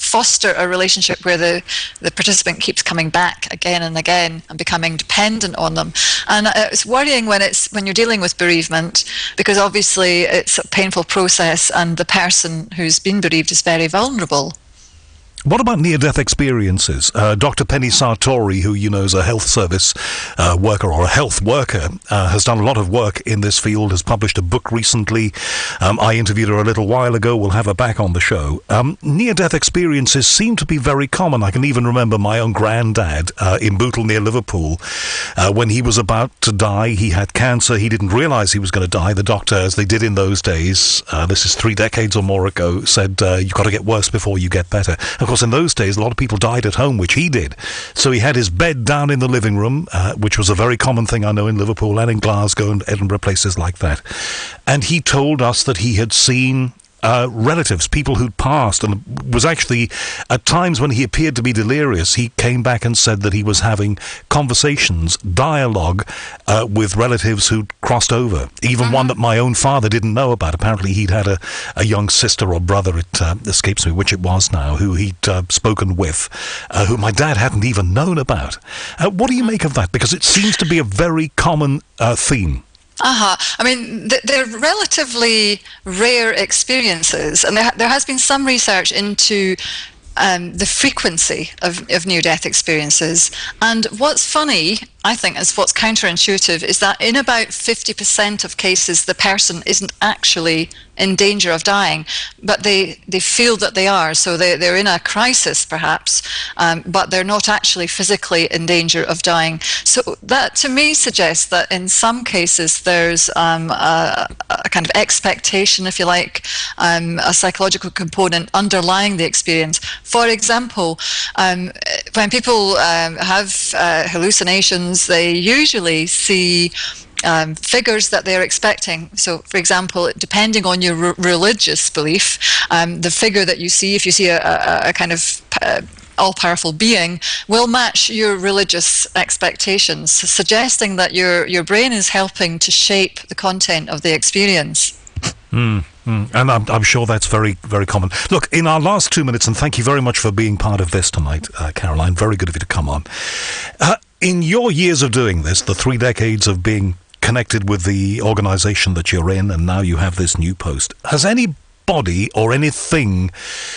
B: foster a relationship where the, the participant keeps coming back again and again and becoming dependent on them. And it's worrying when it's when you're dealing with bereavement, because obviously it's a painful process and the person who's been bereaved is very vulnerable.
A: What about near-death experiences? Uh, Doctor Penny Sartori, who you know is a health service uh, worker or a health worker, uh, has done a lot of work in this field, has published a book recently. Um, I interviewed her a little while ago. We'll have her back on the show. Um, near-death experiences seem to be very common. I can even remember my own granddad uh, in Bootle near Liverpool. Uh, when he was about to die, he had cancer. He didn't realise he was going to die. The doctor, as they did in those days, uh, this is three decades or more ago, said, uh, you've got to get worse before you get better. Of course, in those days, a lot of people died at home, which he did. So he had his bed down in the living room, uh, which was a very common thing, I know, in Liverpool and in Glasgow and Edinburgh, places like that. And he told us that he had seen Uh, relatives, people who'd passed, and was actually, at times when he appeared to be delirious, he came back and said that he was having conversations, dialogue uh, with relatives who'd crossed over. Even one that my own father didn't know about. Apparently he'd had a, a young sister or brother, it uh, escapes me which it was now, who he'd uh, spoken with, uh, who my dad hadn't even known about. Uh, what do you make of that? Because it seems to be a very common uh, theme.
B: Uh-huh. I mean, th- they're relatively rare experiences, and there, ha- there has been some research into um, the frequency of, of near-death experiences. And what's funny, I think, is what's counterintuitive, is that in about fifty percent of cases, the person isn't actually in danger of dying, but they, they feel that they are. So they, they're in a crisis, perhaps, um, but they're not actually physically in danger of dying. So that, to me, suggests that in some cases there's um, a, a kind of expectation, if you like, um, a psychological component underlying the experience. For example, um, when people um, have uh, hallucinations, they usually see Um, figures that they're expecting. So, for example, depending on your r- religious belief, um, the figure that you see, if you see a, a, a kind of uh, all-powerful being, will match your religious expectations, suggesting that your, your brain is helping to shape the content of the experience.
A: Mm, mm. And I'm, I'm sure that's very, very common. Look, in our last two minutes, and thank you very much for being part of this tonight, uh, Caroline, very good of you to come on. Uh, in your years of doing this, the three decades of being connected with the organisation that you're in, and now you have this new post, has anybody or anything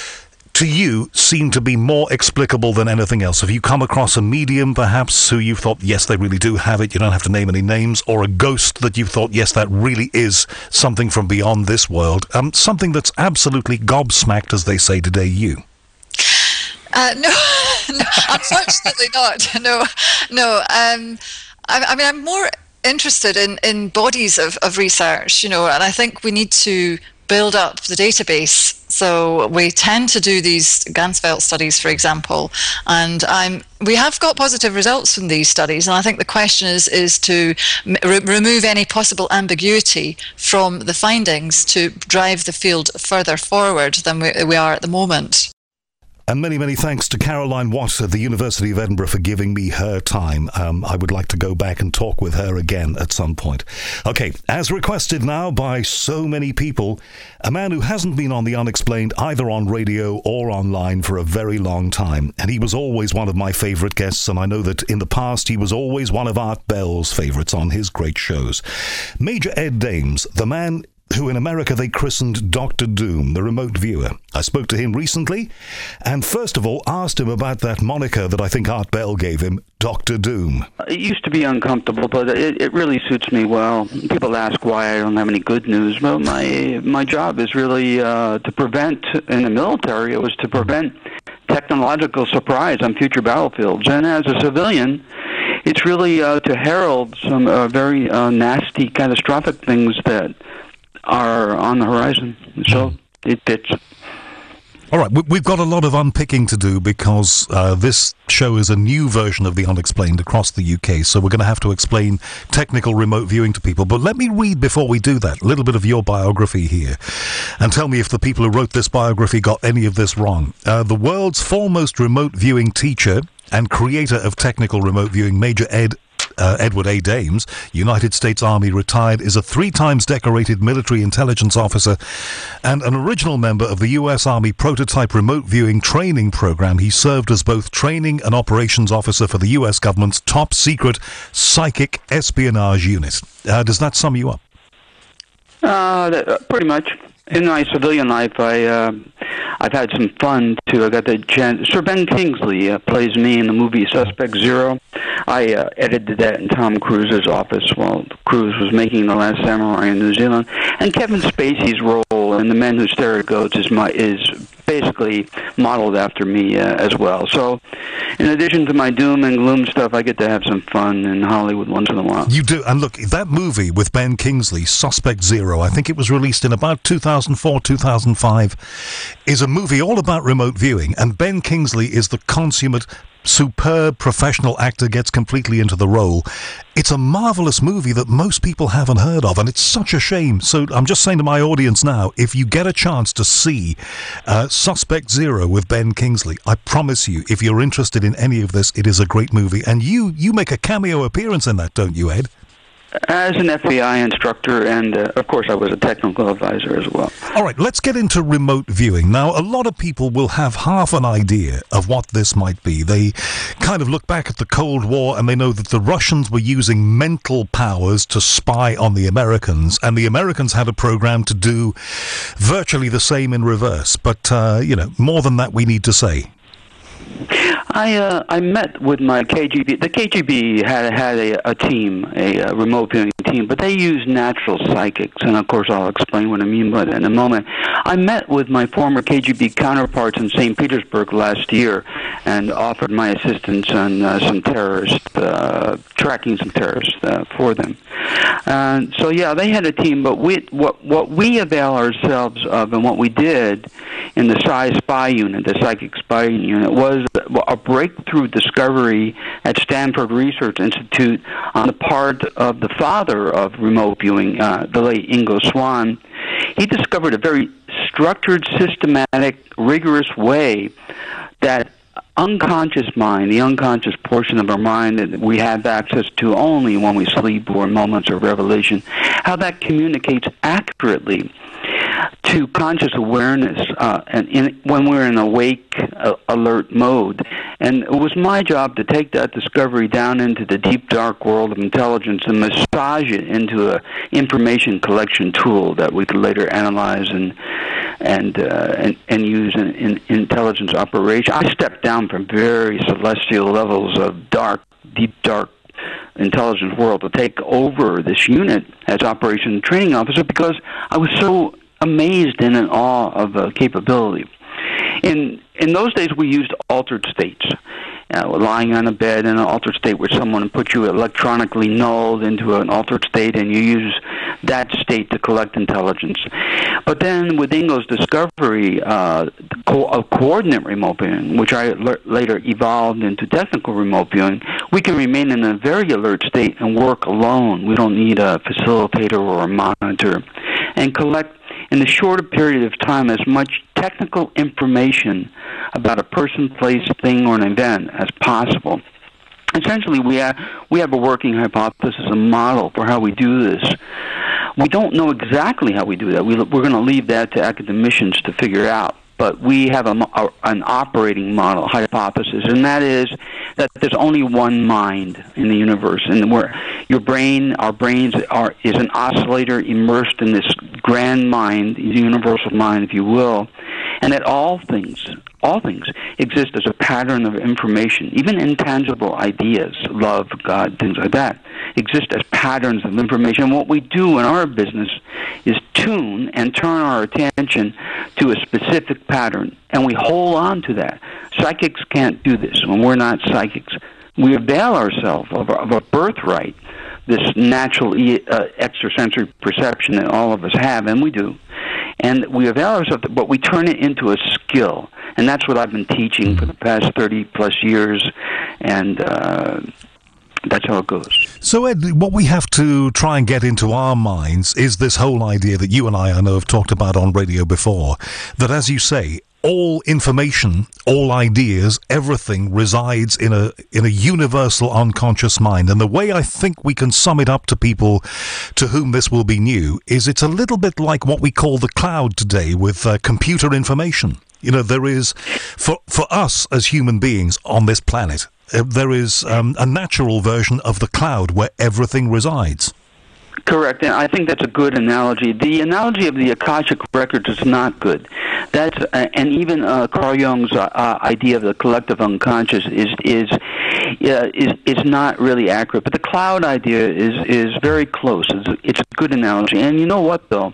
A: to you seemed to be more explicable than anything else? Have you come across a medium, perhaps, who you thought, yes, they really do have it, you don't have to name any names, or a ghost that you thought, yes, that really is something from beyond this world, um, something that's absolutely gobsmacked, as they say today, you?
B: Uh, no, no, unfortunately not. No, no. Um, I, I mean, I'm more interested in, in bodies of, of research, you know, and I think we need to build up the database. So we tend to do these Ganzfeld studies, for example, and I'm, we have got positive results from these studies, and I think the question is, is to re- remove any possible ambiguity from the findings to drive the field further forward than we, we are at the moment.
A: And many, many thanks to Caroline Watt at the University of Edinburgh for giving me her time. Um, I would like to go back and talk with her again at some point. Okay, as requested now by so many people, a man who hasn't been on The Unexplained either on radio or online for a very long time. And he was always one of my favourite guests, and I know that in the past he was always one of Art Bell's favourites on his great shows. Major Ed Dames, the man who in America they christened Doctor Doom, the remote viewer. I spoke to him recently, and first of all asked him about that moniker that I think Art Bell gave him, Doctor Doom.
C: It used to be uncomfortable, but it, it really suits me well. People ask why I don't have any good news. Well, my my job is really uh, to prevent, in the military, it was to prevent technological surprise on future battlefields. And as a civilian, it's really uh, to herald some uh, very uh, nasty, catastrophic things that are on the horizon. So it fits.
A: All right, we've got a lot of unpicking to do because uh, this show is a new version of The Unexplained across the U K, so we're going to have to explain technical remote viewing to people. But let me read, before we do that, a little bit of your biography here, and tell me if the people who wrote this biography got any of this wrong. Uh, the world's foremost remote viewing teacher and creator of technical remote viewing, Major Ed uh, Edward A. Dames, United States Army retired, is a three times decorated military intelligence officer and an original member of the U S Army prototype remote viewing training program. He served as both training and operations officer for the U S government's top secret psychic espionage unit. Uh, does that sum you up?
C: Uh, that, uh, pretty much. In my civilian life, I, uh, I've had some fun, too. I got the chance. Sir Ben Kingsley uh, plays me in the movie Suspect Zero. I uh, edited that in Tom Cruise's office while Cruise was making The Last Samurai in New Zealand. And Kevin Spacey's role in The Men Who Stare at Goats is, my, is basically modeled after me uh, as well. So, in addition to my doom and gloom stuff, I get to have some fun in Hollywood once in a while.
A: You do. And look, that movie with Ben Kingsley, Suspect Zero, I think it was released in about two thousand four, two thousand five, is a movie all about remote viewing, and Ben Kingsley is the consummate, superb professional actor, gets completely into the role. It's a marvelous movie that most people haven't heard of, and it's such a shame. So I'm just saying to my audience now, if you get a chance to see uh, Suspect Zero with Ben Kingsley, I promise you, if you're interested in any of this, it is a great movie. And you, you make a cameo appearance in that, don't you, Ed?
C: As an F B I instructor, and uh, of course I was a technical advisor as well.
A: All right, let's get into remote viewing. Now, a lot of people will have half an idea of what this might be. They kind of look back at the Cold War and they know that the Russians were using mental powers to spy on the Americans, and the Americans had a program to do virtually the same in reverse. But, uh, you know, more than that we need to say.
C: I uh, I met with my K G B. The K G B had had a, a team, a, a remote viewing team, but they used natural psychics, and of course I'll explain what I mean by that in a moment. I met with my former K G B counterparts in Saint Petersburg last year, and offered my assistance on uh, some terrorists, uh, tracking some terrorists uh, for them. And so yeah, they had a team, but we what what we avail ourselves of, and what we did in the Psi Spy Unit, the Psychic Spy Unit, was a breakthrough discovery at Stanford Research Institute on the part of the father of remote viewing, uh, the late Ingo Swann. He discovered a very structured, systematic, rigorous way that unconscious mind, the unconscious portion of our mind that we have access to only when we sleep or in moments of revelation, how that communicates accurately to conscious awareness uh, and in, when we're in awake, uh, alert mode. And it was my job to take that discovery down into the deep, dark world of intelligence and massage it into a information collection tool that we could later analyze and and uh, and, and use in, in intelligence operation. I stepped down from very celestial levels of dark, deep, dark intelligence world to take over this unit as operation training officer because I was so amazed and in awe of the capability. In in those days, we used altered states, uh, lying on a bed in an altered state where someone put you electronically nulled into an altered state, and you use that state to collect intelligence. But then, with Ingo's discovery uh, of coordinate remote viewing, which I l- later evolved into technical remote viewing, we can remain in a very alert state and work alone. We don't need a facilitator or a monitor, and collect in a shorter period of time as much technical information about a person, place, thing, or an event as possible. Essentially, we have, we have a working hypothesis, a model for how we do this. We don't know exactly how we do that. We, we're going to leave that to academicians to figure out. But we have a, a, an operating model, hypothesis, and that is that there's only one mind in the universe, and where your brain, our brains, are is an oscillator immersed in this grand mind, the universal mind, if you will, and that all things, all things exist as a pattern of information, even intangible ideas, love, God, things like that, exist as patterns of information. And what we do in our business is tune and turn our attention to a specific pattern, and we hold on to that. Psychics can't do this when we're not psychics. We avail ourselves of a, of a birthright, this natural uh, extrasensory perception that all of us have, and we do. And we avail ourselves, but we turn it into a skill. And that's what I've been teaching for the past thirty plus years, and uh, that's how it goes.
A: So, Ed, what we have to try and get into our minds is this whole idea that you and I, I know, have talked about on radio before, that, as you say, all information, all ideas, everything resides in a in a universal unconscious mind. And the way I think we can sum it up to people to whom this will be new is it's a little bit like what we call the cloud today with uh, computer information. You know, there is, for for us as human beings on this planet, uh, there is um, a natural version of the cloud where everything resides.
C: Correct, and I think that's a good analogy. The analogy of the Akashic Records is not good. That's uh, and even uh, Carl Jung's uh, uh, idea of the collective unconscious is is uh, is is not really accurate. But the cloud idea is is very close. It's, it's a good analogy. And you know what, though?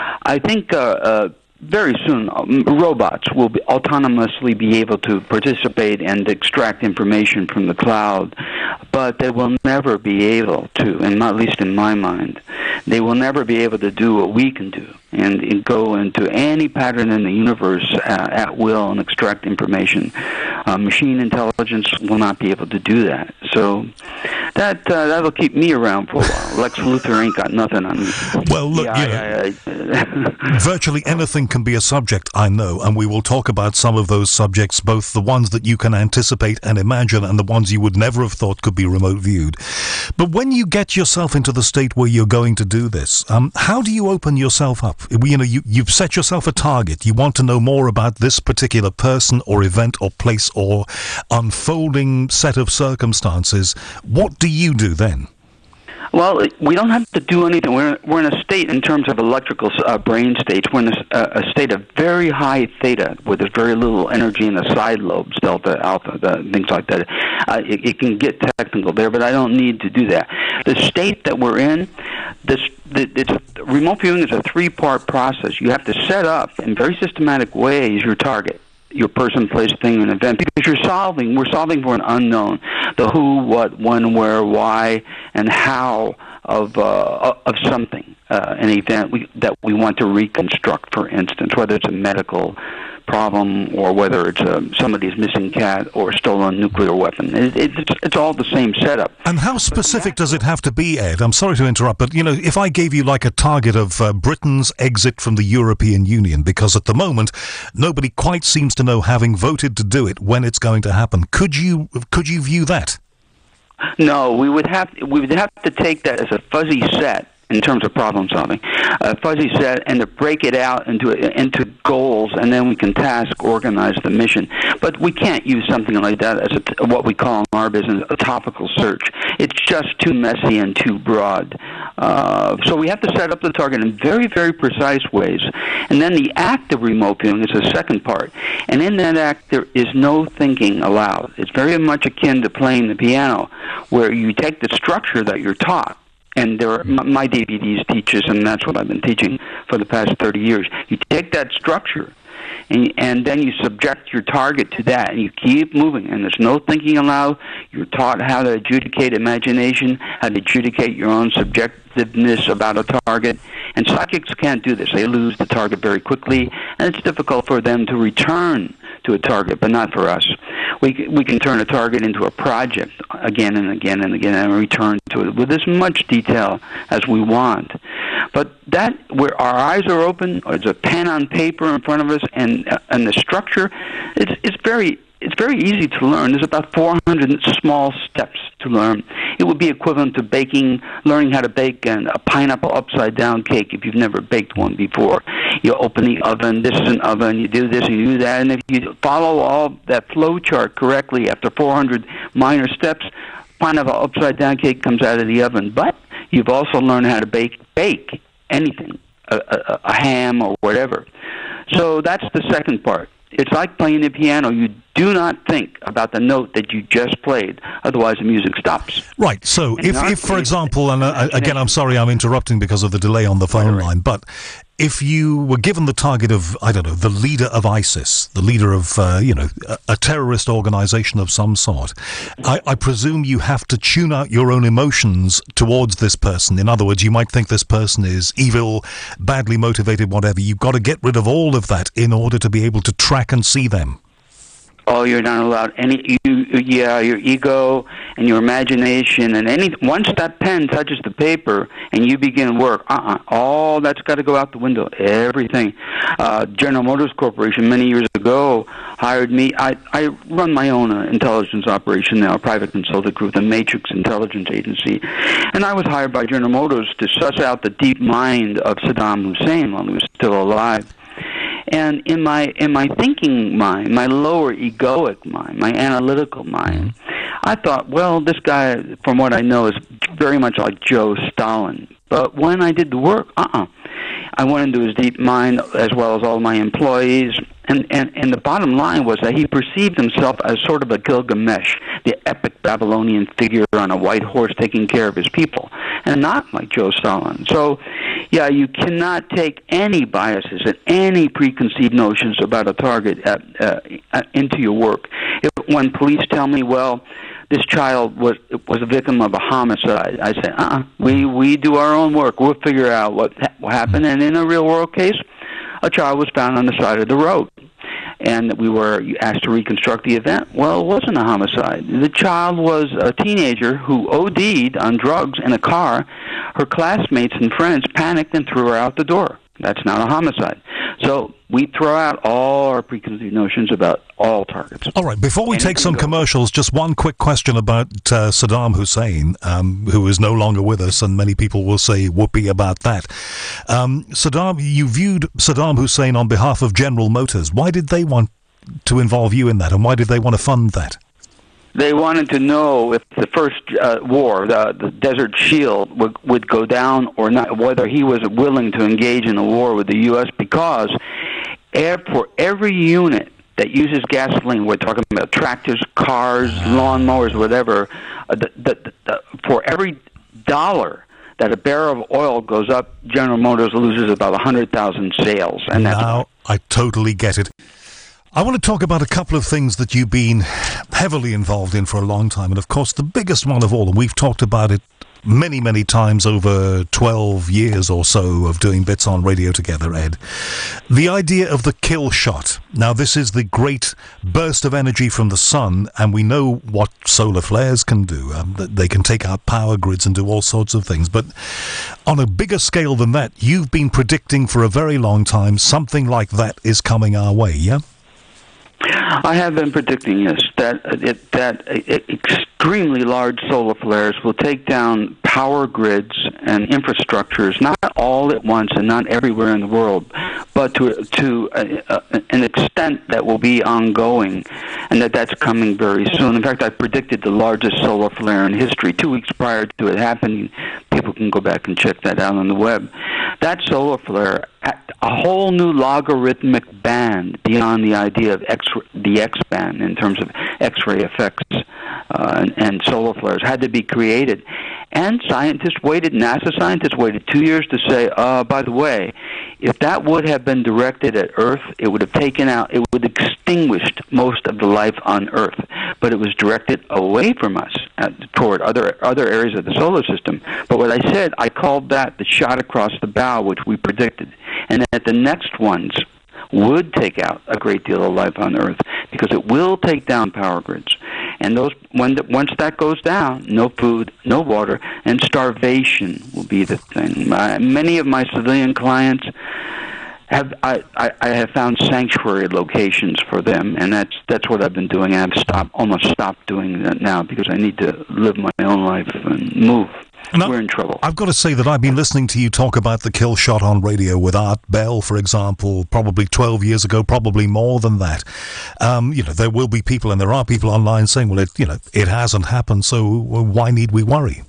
C: I think. Uh, uh, Very soon, um, robots will be autonomously be able to participate and extract information from the cloud, but they will never be able to, and at least in my mind, they will never be able to do what we can do and, and go into any pattern in the universe uh, at will and extract information. Uh, machine intelligence will not be able to do that. So that uh, that'll keep me around for a while. Lex Luthor ain't got nothing on me.
A: Well, look,
C: yeah,
A: you know,
C: I, I, I,
A: virtually anything can be a subject, I know, and we will talk about some of those subjects, both the ones that you can anticipate and imagine and the ones you would never have thought could be remote viewed. But when you get yourself into the state where you're going to do this, um, how do you open yourself up? You know, you, you've set yourself a target. You want to know more about this particular person or event or place or unfolding set of circumstances. What do you do then?
C: Well, we don't have to do anything. We're we're in a state in terms of electrical uh, brain states. We're in a, a state of very high theta, where there's very little energy in the side lobes, delta, alpha, the, things like that. Uh, it, it can get technical there, but I don't need to do that. The state that we're in, this the, it's remote viewing is a three-part process. You have to set up in very systematic ways your target. Your person, place, thing, and event, because you're solving, we're solving for an unknown, the who, what, when, where, why, and how of uh, of something, uh, an event we, that we want to reconstruct, for instance, whether it's a medical problem or whether it's a, somebody's missing cat or a stolen nuclear weapon. It, it, it's, it's all the same setup.
A: And how specific does it have to be, Ed? I'm sorry to interrupt, but, you know, if I gave you like a target of uh, Britain's exit from the European Union, because at the moment nobody quite seems to know, having voted to do it, when it's going to happen, could you could you view that?
C: No, we would have we would have to take that as a fuzzy set in terms of problem solving, a fuzzy set, and to break it out into into goals, and then we can task organize the mission. But we can't use something like that as a, what we call in our business a topical search. It's just too messy and too broad. Uh, so we have to set up the target in very, very precise ways. And then the act of remote viewing is the second part. And in that act, there is no thinking allowed. It's very much akin to playing the piano, where you take the structure that you're taught. And there are, my D V Ds teach this, and that's what I've been teaching for the past thirty years. You take that structure, and, and then you subject your target to that, and you keep moving, and there's no thinking allowed. You're taught how to adjudicate imagination, how to adjudicate your own subjectiveness about a target. And psychics can't do this. They lose the target very quickly, and it's difficult for them to return to a target, but not for us. We we can turn a target into a project again and again and again and return to it with as much detail as we want. But that, where our eyes are open, or there's a pen on paper in front of us, and uh, and the structure, it's it's very it's very easy to learn. There's about four hundred small steps to learn. It would be equivalent to baking, learning how to bake an, a pineapple upside-down cake if you've never baked one before. You open the oven, this is an oven, you do this and you do that, and if you follow all that flow chart correctly after four hundred minor steps, pineapple upside-down cake comes out of the oven. But you've also learned how to bake bake anything, a, a, a ham or whatever. So that's the second part. It's like playing the piano. You do not think about the note that you just played, otherwise the music stops.
A: Right, so if, if for example, and uh, again, I'm sorry I'm interrupting because of the delay on the phone
C: right.
A: line, but if you were given the target of, I don't know, the leader of ISIS, the leader of, uh, you know, a, a terrorist organization of some sort, I, I presume you have to tune out your own emotions towards this person. In other words, you might think this person is evil, badly motivated, whatever. You've got to get rid of all of that in order to be able to track and see them.
C: Oh, you're not allowed any. You, yeah, your ego and your imagination, and any once that pen touches the paper and you begin work, uh-uh, all that's got to go out the window. Everything. Uh, General Motors Corporation many years ago hired me. I, I run my own uh, intelligence operation now, a private consulting group, the Matrix Intelligence Agency, and I was hired by General Motors to suss out the deep mind of Saddam Hussein while he was still alive. And in my in my thinking mind, my lower egoic mind, my analytical mind, I thought, well, this guy, from what I know, is very much like Joe Stalin. But when I did the work, uh-uh. I went into his deep mind as well as all my employees. And, and, and the bottom line was that he perceived himself as sort of a Gilgamesh, the epic Babylonian figure on a white horse taking care of his people, and not like Joe Stalin. So, yeah, you cannot take any biases and any preconceived notions about a target uh, uh, into your work. If, when police tell me, well, this child was was a victim of a homicide, I say, uh-uh, we, we do our own work. We'll figure out what, what happened. And in a real-world case, a child was found on the side of the road, and we were asked to reconstruct the event. Well, it wasn't a homicide. The child was a teenager who O D'd on drugs in a car. Her classmates and friends panicked and threw her out the door. That's not a homicide. So we throw out all our preconceived notions about all targets.
A: All right, before we
C: Anything
A: take some
C: goes.
A: commercials, just one quick question about uh, Saddam Hussein, um, who is no longer with us, and many people will say whoopee about that. Um, Saddam, you viewed Saddam Hussein on behalf of General Motors. Why did they want to involve you in that, and why did they want to fund that?
C: They wanted to know if the first uh, war, the, the Desert Shield, would, would go down or not, whether he was willing to engage in a war with the U S, because for every unit that uses gasoline, we're talking about tractors, cars, lawnmowers, whatever, uh, the, the, the, for every dollar that a barrel of oil goes up, General Motors loses about one hundred thousand sales. And that's
A: now, I totally get it. I want to talk about a couple of things that you've been heavily involved in for a long time. And, of course, the biggest one of all, and we've talked about it many, many times over twelve years or so of doing bits on radio together, Ed. The idea of the kill shot. Now, this is the great burst of energy from the sun, and we know what solar flares can do. Um, they can take out power grids and do all sorts of things. But on a bigger scale than that, you've been predicting for a very long time something like that is coming our way, yeah?
C: I have been predicting this, that it, that extremely large solar flares will take down power grids and infrastructures, not all at once and not everywhere in the world, but to to a, a, an extent that will be ongoing, and that that's coming very soon. In fact, I predicted the largest solar flare in history two weeks prior to it happening. People can go back and check that out on the web. That solar flare, a whole new logarithmic band beyond the idea of X, the X-band in terms of X-ray effects uh, and, and solar flares, had to be created. And scientists waited, NASA scientists waited two years to say, uh, by the way, if that would have been directed at Earth, it would have taken out, it would have extinguished most of the life on Earth. But it was directed away from us uh, toward other other areas of the solar system. But what I said, I called that the shot across the bow, which we predicted. And that the next ones would take out a great deal of life on Earth, because it will take down power grids. And those, when the, once that goes down, no food, no water, and starvation will be the thing. My, many of my civilian clients have I, I, I have found sanctuary locations for them, and that's that's what I've been doing. I've stopped almost stopped doing that now because I need to live my own life and move.
A: Now,
C: we're in trouble.
A: I've got to say that I've been listening to you talk about the kill shot on radio with Art Bell, for example, probably twelve years ago, probably more than that. Um, you know, there will be people, and there are people online saying, well, it, you know, it hasn't happened, so why need we worry?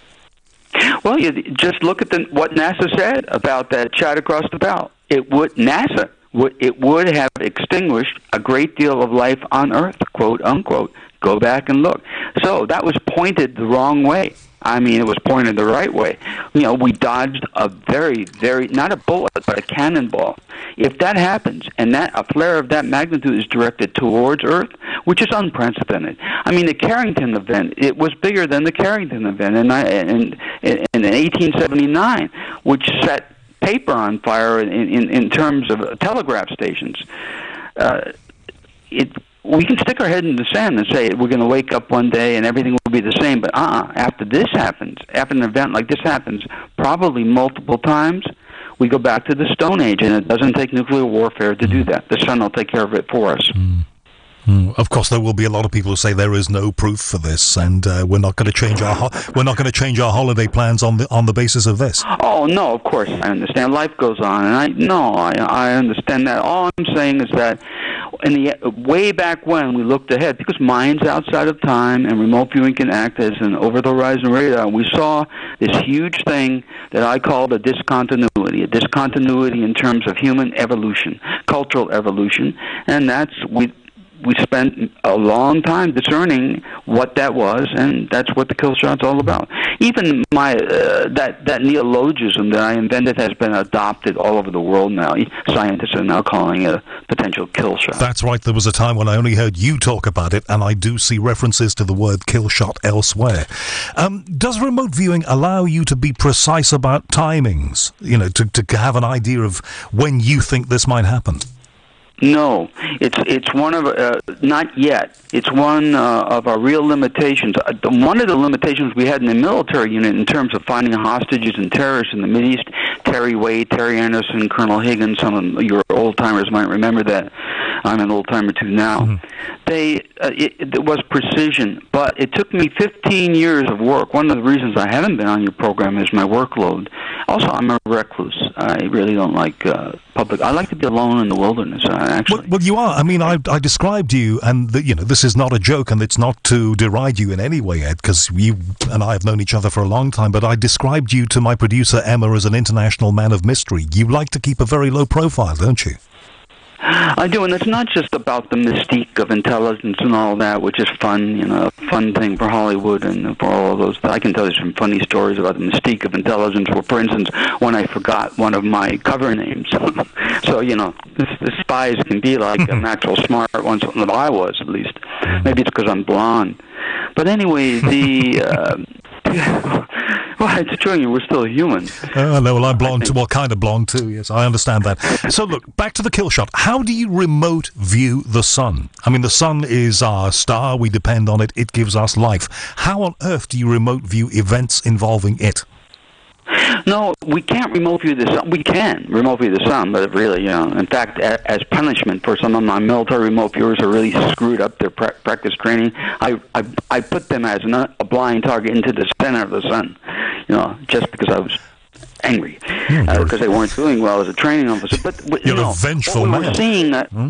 C: Well, you just look at the, what NASA said about that shot across the bow. It would, NASA, would, it would have extinguished a great deal of life on Earth, quote, unquote. Go back and look. So that was pointed the wrong way. I mean, it was pointed the right way. You know, we dodged a very, very, not a bullet, but a cannonball. If that happens, and that a flare of that magnitude is directed towards Earth, which is unprecedented. I mean, the Carrington event, it was bigger than the Carrington event in, in, in, in eighteen seventy-nine, which set paper on fire in, in, in terms of telegraph stations. Uh, it we can stick our head in the sand and say we're going to wake up one day and everything would be the same. But uh-uh, after this happens, after an event like this happens, probably multiple times, we go back to the Stone Age, and it doesn't take nuclear warfare to do that. The sun will take care of it for us.
A: Mm. Mm. Of course, there will be a lot of people who say there is no proof for this, and uh, we're not going to change our ho- we're not going to change our holiday plans on the on the basis of this.
C: Oh no, of course I understand. Life goes on, and I no, I I understand that. All I'm saying is that in the way back when we looked ahead, because mind's outside of time, and remote viewing can act as an over-the-horizon radar. We saw this huge thing that I called a discontinuity, a discontinuity in terms of human evolution, cultural evolution, and that's we. We spent a long time discerning what that was, and that's what the kill shot's all about. Even my uh, that that neologism that I invented has been adopted all over the world now. Scientists are now calling it a potential kill shot.
A: That's right. There was a time when I only heard you talk about it, and I do see references to the word kill shot elsewhere. Um, does remote viewing allow you to be precise about timings? You know, to to have an idea of when you think this might happen?
C: No, it's it's one of uh, not yet. It's one uh, of our real limitations. Uh, one of the limitations we had in the military unit in terms of finding hostages and terrorists in the Mideast. Terry Wade, Terry Anderson, Colonel Higgins. Some of your old timers might remember that. I'm an old timer too now. Mm-hmm. They uh, it, it was precision, but it took me fifteen years of work. One of the reasons I haven't been on your program is my workload. Also, I'm a recluse. I really don't like uh, public. I like to be alone in the wilderness. I actually.
A: Well, well, you are. I mean, I, I described you, and the, you know, this is not a joke, and it's not to deride you in any way, Ed, because you and I have known each other for a long time. But I described you to my producer Emma as an international man of mystery. You like to keep a very low profile, don't you?
C: I do, and it's not just about the mystique of intelligence and all that, which is fun, you know, a fun thing for Hollywood and for all of those. I can tell you some funny stories about the mystique of intelligence. Well, for instance, when I forgot one of my cover names. So, you know, this, the spies can be like Maxwell Smart once, well, I was at least. Maybe it's because I'm blonde. But anyway, the... Uh, well, it's true. We're still human.
A: Oh, no, well, I'm blonde too. Well, kind of blonde too, yes. I understand that. So, look, back to the kill shot. How do you remote view the sun? I mean, the sun is our star. We depend on it. It gives us life. How on earth do you remote view events involving it?
C: No, we can't remote view the sun. We can remote view the sun, but really, you know, in fact, a, as punishment for some of my military remote viewers who really screwed up their pra- practice training, I, I I put them as an, a blind target into the center of the sun, you know, just because I was angry because uh, they weren't doing well as a training officer. But you
A: you're
C: know,
A: a vengeful
C: what we
A: man.
C: were seeing that. Hmm?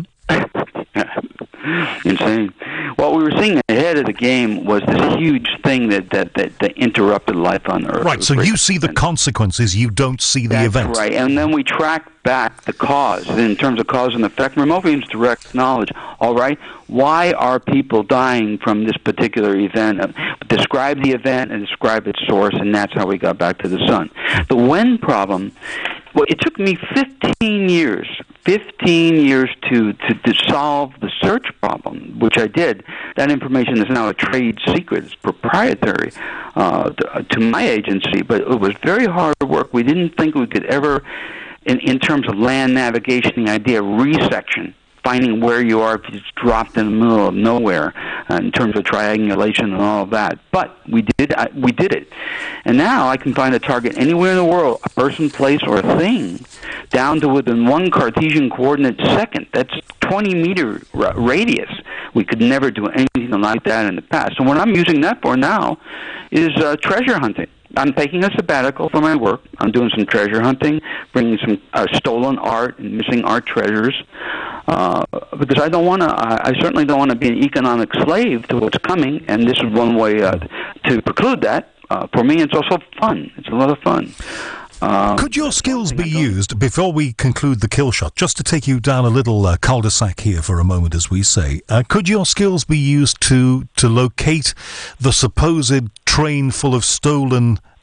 C: Insane. What we were seeing ahead of the game was this huge thing that, that, that, that interrupted life on Earth.
A: Right, so you see the consequences, you don't see the
C: That's
A: event.
C: Right, and then we track back the cause in terms of cause and effect. Remote viewing is direct knowledge. All right, why are people dying from this particular event? Describe the event and describe its source, and that's how we got back to the sun. The when problem, well, it took me fifteen years. fifteen years to, to, to solve the search problem, which I did. That information is now a trade secret. It's proprietary uh, to, to my agency, but it was very hard work. We didn't think we could ever, in, in terms of land navigation, the idea of resection, finding where you are if you just dropped in the middle of nowhere, uh, in terms of triangulation and all of that. But we did I, we did it. And now I can find a target anywhere in the world, a person, place, or a thing, down to within one Cartesian coordinate second. That's twenty meter ra- radius. We could never do anything like that in the past. So what I'm using that for now is uh, treasure hunting. I'm taking a sabbatical for my work. I'm doing some treasure hunting, bringing some uh, stolen art and missing art treasures, uh, because I don't want to. I, I certainly don't want to be an economic slave to what's coming. And this is one way uh, to preclude that. Uh, for me, it's also fun. It's a lot of fun. Uh,
A: Could your skills be used, before we conclude the kill shot, just to take you down a little uh, cul-de-sac here for a moment, as we say, uh, could your skills be used to, to locate the supposed train full of stolen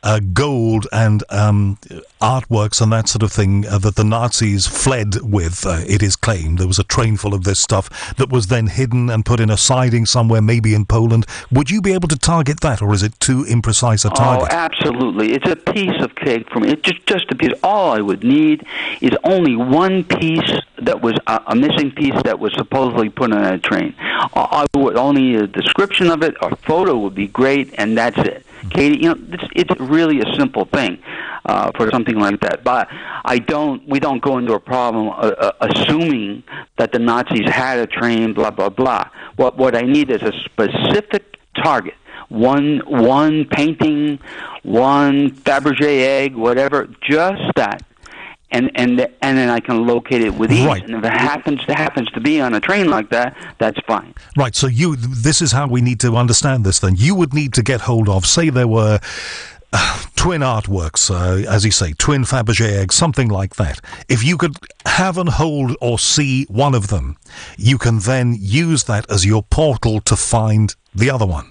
A: uh, gold and um, artworks and that sort of thing uh, that the Nazis fled with, uh, it is claimed. There was a train full of this stuff that was then hidden and put in a siding somewhere, maybe in Poland. Would you be able to target that, or is it too imprecise a target?
C: Oh, absolutely. It's a piece of cake for me. It's just, just a piece. All I would need is only one piece that was a, a missing piece that was supposedly put on a train. I would only need a description of it, a photo would be great, and that's it. Katie, you know, it's, it's really a simple thing uh, for something like that. But I don't. We don't go into a problem uh, uh, assuming that the Nazis had a train. Blah blah blah. What what I need is a specific target. One one painting, one Fabergé egg, whatever. Just that. And and and then I can locate it with ease.
A: Right.
C: And if it happens to happens to be on a train like that, that's fine.
A: Right. So you, this is how we need to understand this. Then you would need to get hold of, say, there were uh, twin artworks, uh, as you say, twin Fabergé eggs, something like that. If you could have and hold or see one of them, you can then use that as your portal to find the other one.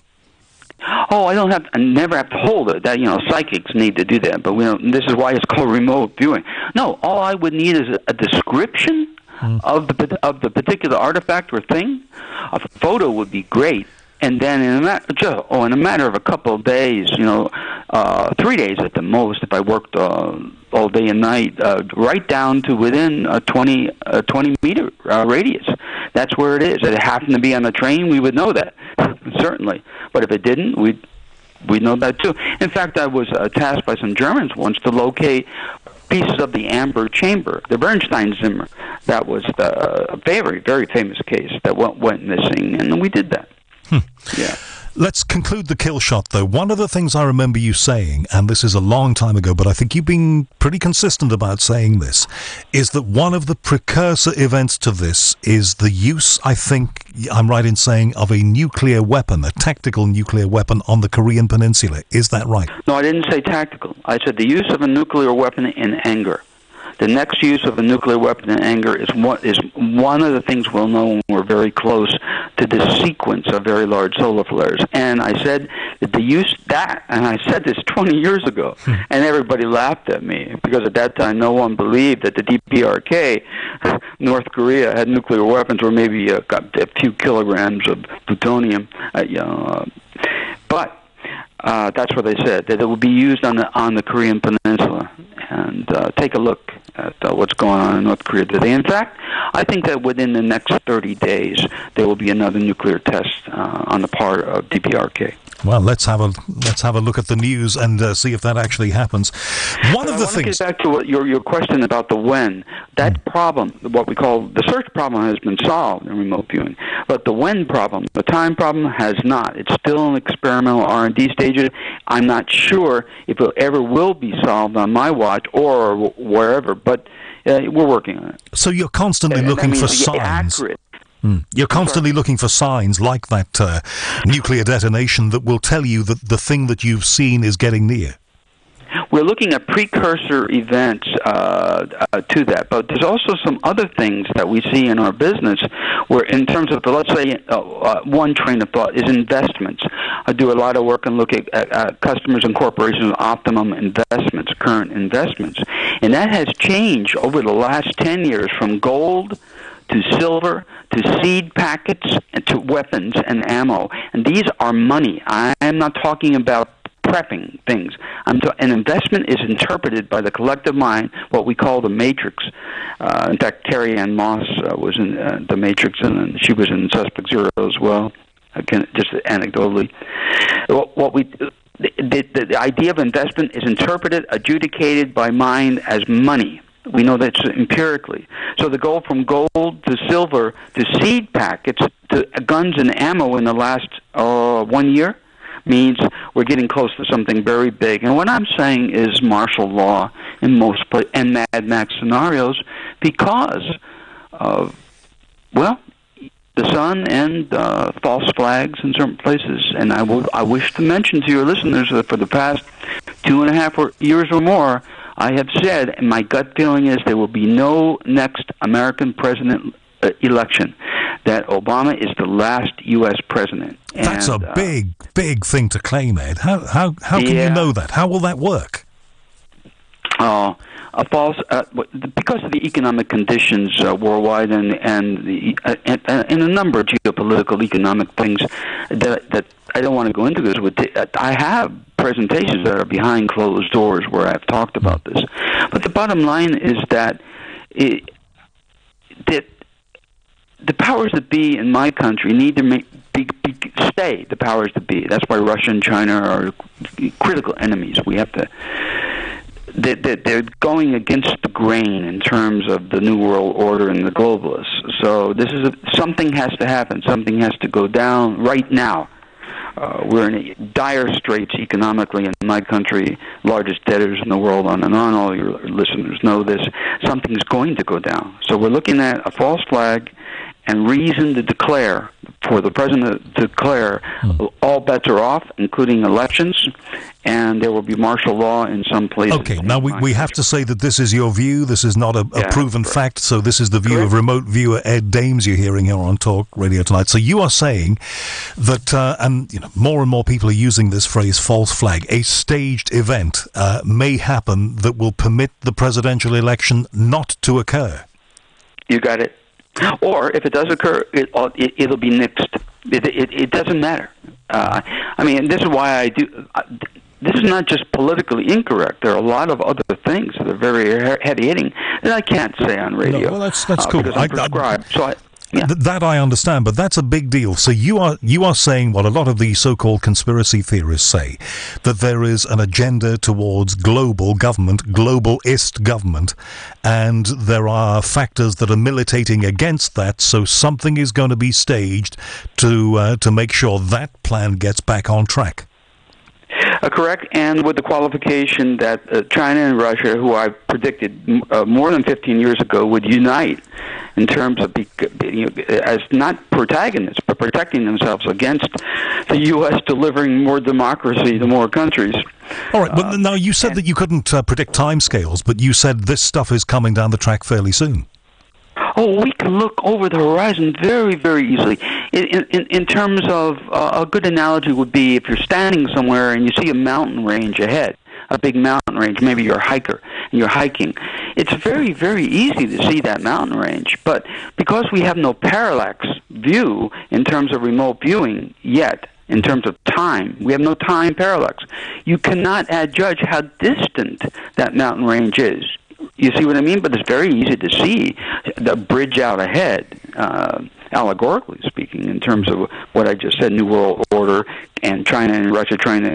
C: Oh, I don't have. I never have to hold it. That you know, psychics need to do that. But we don't, this is why it's called remote viewing. No, all I would need is a, a description mm. of the of the particular artifact or thing. A photo would be great, and then in a matter, just, oh, in a matter of a couple of days, you know, uh, three days at the most, if I worked uh, all day and night, uh, right down to within a twenty uh, twenty meter uh, radius. That's where it is. If it happened to be on a train, we would know that certainly. But if it didn't, we'd, we'd know that too. In fact, I was uh, tasked by some Germans once to locate pieces of the Amber Chamber, the Bernstein Zimmer. That was the, a very, very famous case that went, went missing, and we did that.
A: Hmm.
C: Yeah.
A: Let's conclude the kill shot, though. One of the things I remember you saying, and this is a long time ago, but I think you've been pretty consistent about saying this, is that one of the precursor events to this is the use, I think I'm right in saying, of a nuclear weapon, a tactical nuclear weapon on the Korean Peninsula. Is that right?
C: No, I didn't say tactical. I said the use of a nuclear weapon in anger. The next use of a nuclear weapon in anger is one, is one of the things we'll know when we're very close to this sequence of very large solar flares. And I said that the use that, and I said this twenty years ago, hmm. and everybody laughed at me because at that time no one believed that the D P R K, North Korea, had nuclear weapons or maybe a, a few kilograms of plutonium. Uh, you know, uh, but uh, that's what they said, that it would be used on the on the Korean Peninsula. And uh, take a look at uh, what's going on in North Korea today. In fact, I think that within the next thirty days, there will be another nuclear test uh, on the part of D P R K.
A: Well, let's have a let's have a look at the news and uh, see if that actually happens. One of the
C: I want
A: things.
C: To get back to what your your question about the when. That mm. problem, what we call the search problem, has been solved in remote viewing, but the when problem, the time problem, has not. It's still in experimental R and D stages. I'm not sure if it ever will be solved on my watch or wherever, but uh, we're working on it.
A: So you're constantly
C: and,
A: looking
C: and
A: for
C: signs.
A: Accurate. Mm. You're constantly Sorry. looking for signs like that uh, nuclear detonation that will tell you that the thing that you've seen is getting near.
C: We're looking at precursor events uh, uh, to that, but there's also some other things that we see in our business where in terms of, let's say, uh, uh, one train of thought is investments. I do a lot of work and look at uh, customers and corporations' optimum investments, current investments, and that has changed over the last ten years from gold to silver, to seed packets, and to weapons and ammo. And these are money. I am not talking about prepping things. I'm to, an investment is interpreted by the collective mind, what we call the matrix. Uh, in fact, Carrie Ann Moss uh, was in uh, the Matrix, and she was in Suspect Zero as well, again, just anecdotally. What, what we... The, the, the idea of investment is interpreted, adjudicated by mind as money. We know that empirically. So the go from gold to silver to seed packets to guns and ammo in the last uh, one year means we're getting close to something very big. And what I'm saying is martial law in most places and Mad Max scenarios because of, well, the sun and uh, false flags in certain places. And I, will, I wish to mention to your listeners that for the past two and a half years or more, I have said, and my gut feeling is there will be no next American president uh, election. that Obama is the last U S president.
A: That's
C: and,
A: a
C: uh,
A: big, big thing to claim, Ed. How how how can
C: yeah.
A: you know that? How will that work?
C: Uh, a false uh, because of the economic conditions uh, worldwide and and, the, uh, and and a number of geopolitical economic things that that I don't want to go into this with. I have presentations that are behind closed doors where I've talked about this, but the bottom line is that it, that the powers that be in my country need to make, be, be, stay the powers that be. That's why Russia and China are critical enemies. We have to. They, they, they're going against the grain in terms of the New World Order and the globalists. So this is a, something has to happen. Something has to go down right now. Uh, we're in dire straits economically in my country, largest debtors in the world, on and on. All your listeners know this. Something's going to go down. So we're looking at a false flag and reason to declare, for the president to declare, hmm. all bets are off, including elections, and there will be martial law in some places.
A: Okay, now we, we have to say that this is your view. This is not a, a
C: yeah,
A: proven
C: correct.
A: fact, so this is the view
C: Correct.
A: of remote viewer Ed Dames you're hearing here on Talk Radio tonight. So you are saying that, uh, and you know, more and more people are using this phrase, false flag, a staged event uh, may happen that will permit the presidential election not to occur.
C: You got it. Or if it does occur, it, it, it'll be nixed. It, it, it doesn't matter. Uh, I mean, this is why I do. Uh, this is not just politically incorrect. There are a lot of other things that are very heavy hitting that I can't say on radio.
A: No, well, that's that's
C: uh,
A: cool.
C: Because I'm prescribed. So I, yeah.
A: Th- that I understand, but that's a big deal. So you are you are saying what a lot of the so-called conspiracy theorists say, that there is an agenda towards global government, globalist government, and there are factors that are militating against that. So something is going to be staged to uh, to make sure that plan gets back on track.
C: Uh, correct, and with the qualification that uh, China and Russia, who I predicted uh, more than fifteen years ago, would unite in terms of be, you know, as not protagonists, but protecting themselves against the U S delivering more democracy to more countries.
A: All right, but
C: uh,
A: now you said that you couldn't uh, predict timescales, but you said this stuff is coming down the track fairly soon.
C: Oh, we can look over the horizon very, very easily. In, in, in terms of, uh, a good analogy would be if you're standing somewhere and you see a mountain range ahead, a big mountain range, maybe you're a hiker and you're hiking. It's very, very easy to see that mountain range, but because we have no parallax view in terms of remote viewing yet, in terms of time, we have no time parallax, you cannot adjudge how distant that mountain range is. You see what I mean? But it's very easy to see the bridge out ahead, uh, allegorically speaking, in terms of what I just said, New World Order, and China and Russia trying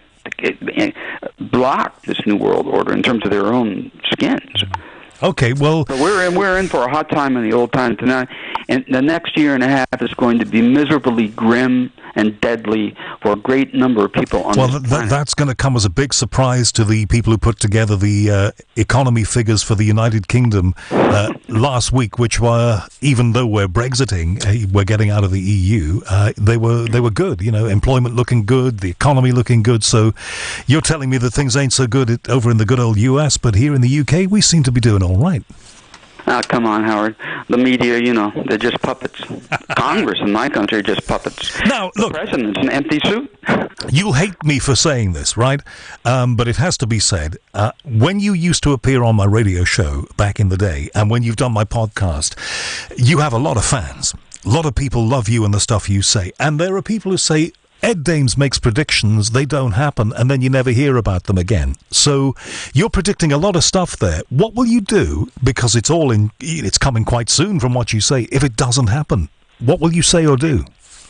C: to block this New World Order in terms of their own skins.
A: Okay, well...
C: So we're in, we're in for a hot time in the old time tonight, and the next year and a half is going to be miserably grim and deadly for a great number of people on
A: well,
C: this
A: th-
C: planet.
A: that's going to come as a big surprise to the people who put together the uh, economy figures for the United Kingdom uh, last week, which were, even though we're Brexiting, uh, we're getting out of the E U, uh, they were they were good. You know, employment looking good, the economy looking good. So you're telling me that things ain't so good over in the good old U S, but here in the U K, we seem to be doing all right.
C: Ah, come on, Howard. The media, you know, they're just puppets. Congress in my country are just puppets.
A: Now, look,
C: the president's an empty suit.
A: You'll hate me for saying this, right? Um, but it has to be said. Uh, when you used to appear on my radio show back in the day, and when you've done my podcast, you have a lot of fans. A lot of people love you and the stuff you say. And there are people who say, Ed Dames makes predictions, they don't happen, and then you never hear about them again. So you're predicting a lot of stuff there. What will you do, because it's all in, it's coming quite soon from what you say, if it doesn't happen? What will you say or do?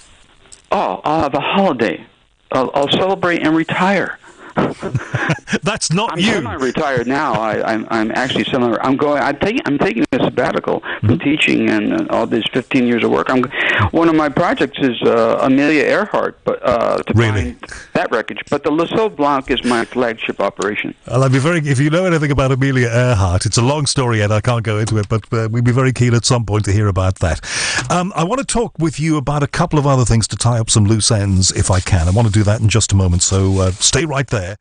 C: Oh, I'll have a holiday. I'll, I'll celebrate and retire.
A: That's not
C: I'm
A: you.
C: I'm semi-retired now. I, I'm I'm actually semi. I'm going. I'm taking. I'm taking a sabbatical from mm-hmm. teaching and uh, all these fifteen years of work. I'm. One of my projects is uh, Amelia Earhart, but uh, to
A: really?
C: find that wreckage. But the Le Sceau Blanc is my flagship operation.
A: Well, I'd be very. If you know anything about Amelia Earhart, it's a long story, and I can't go into it. But uh, we'd be very keen at some point to hear about that. Um, I want to talk with you about a couple of other things to tie up some loose ends, if I can. I want to do that in just a moment. So uh, stay right there.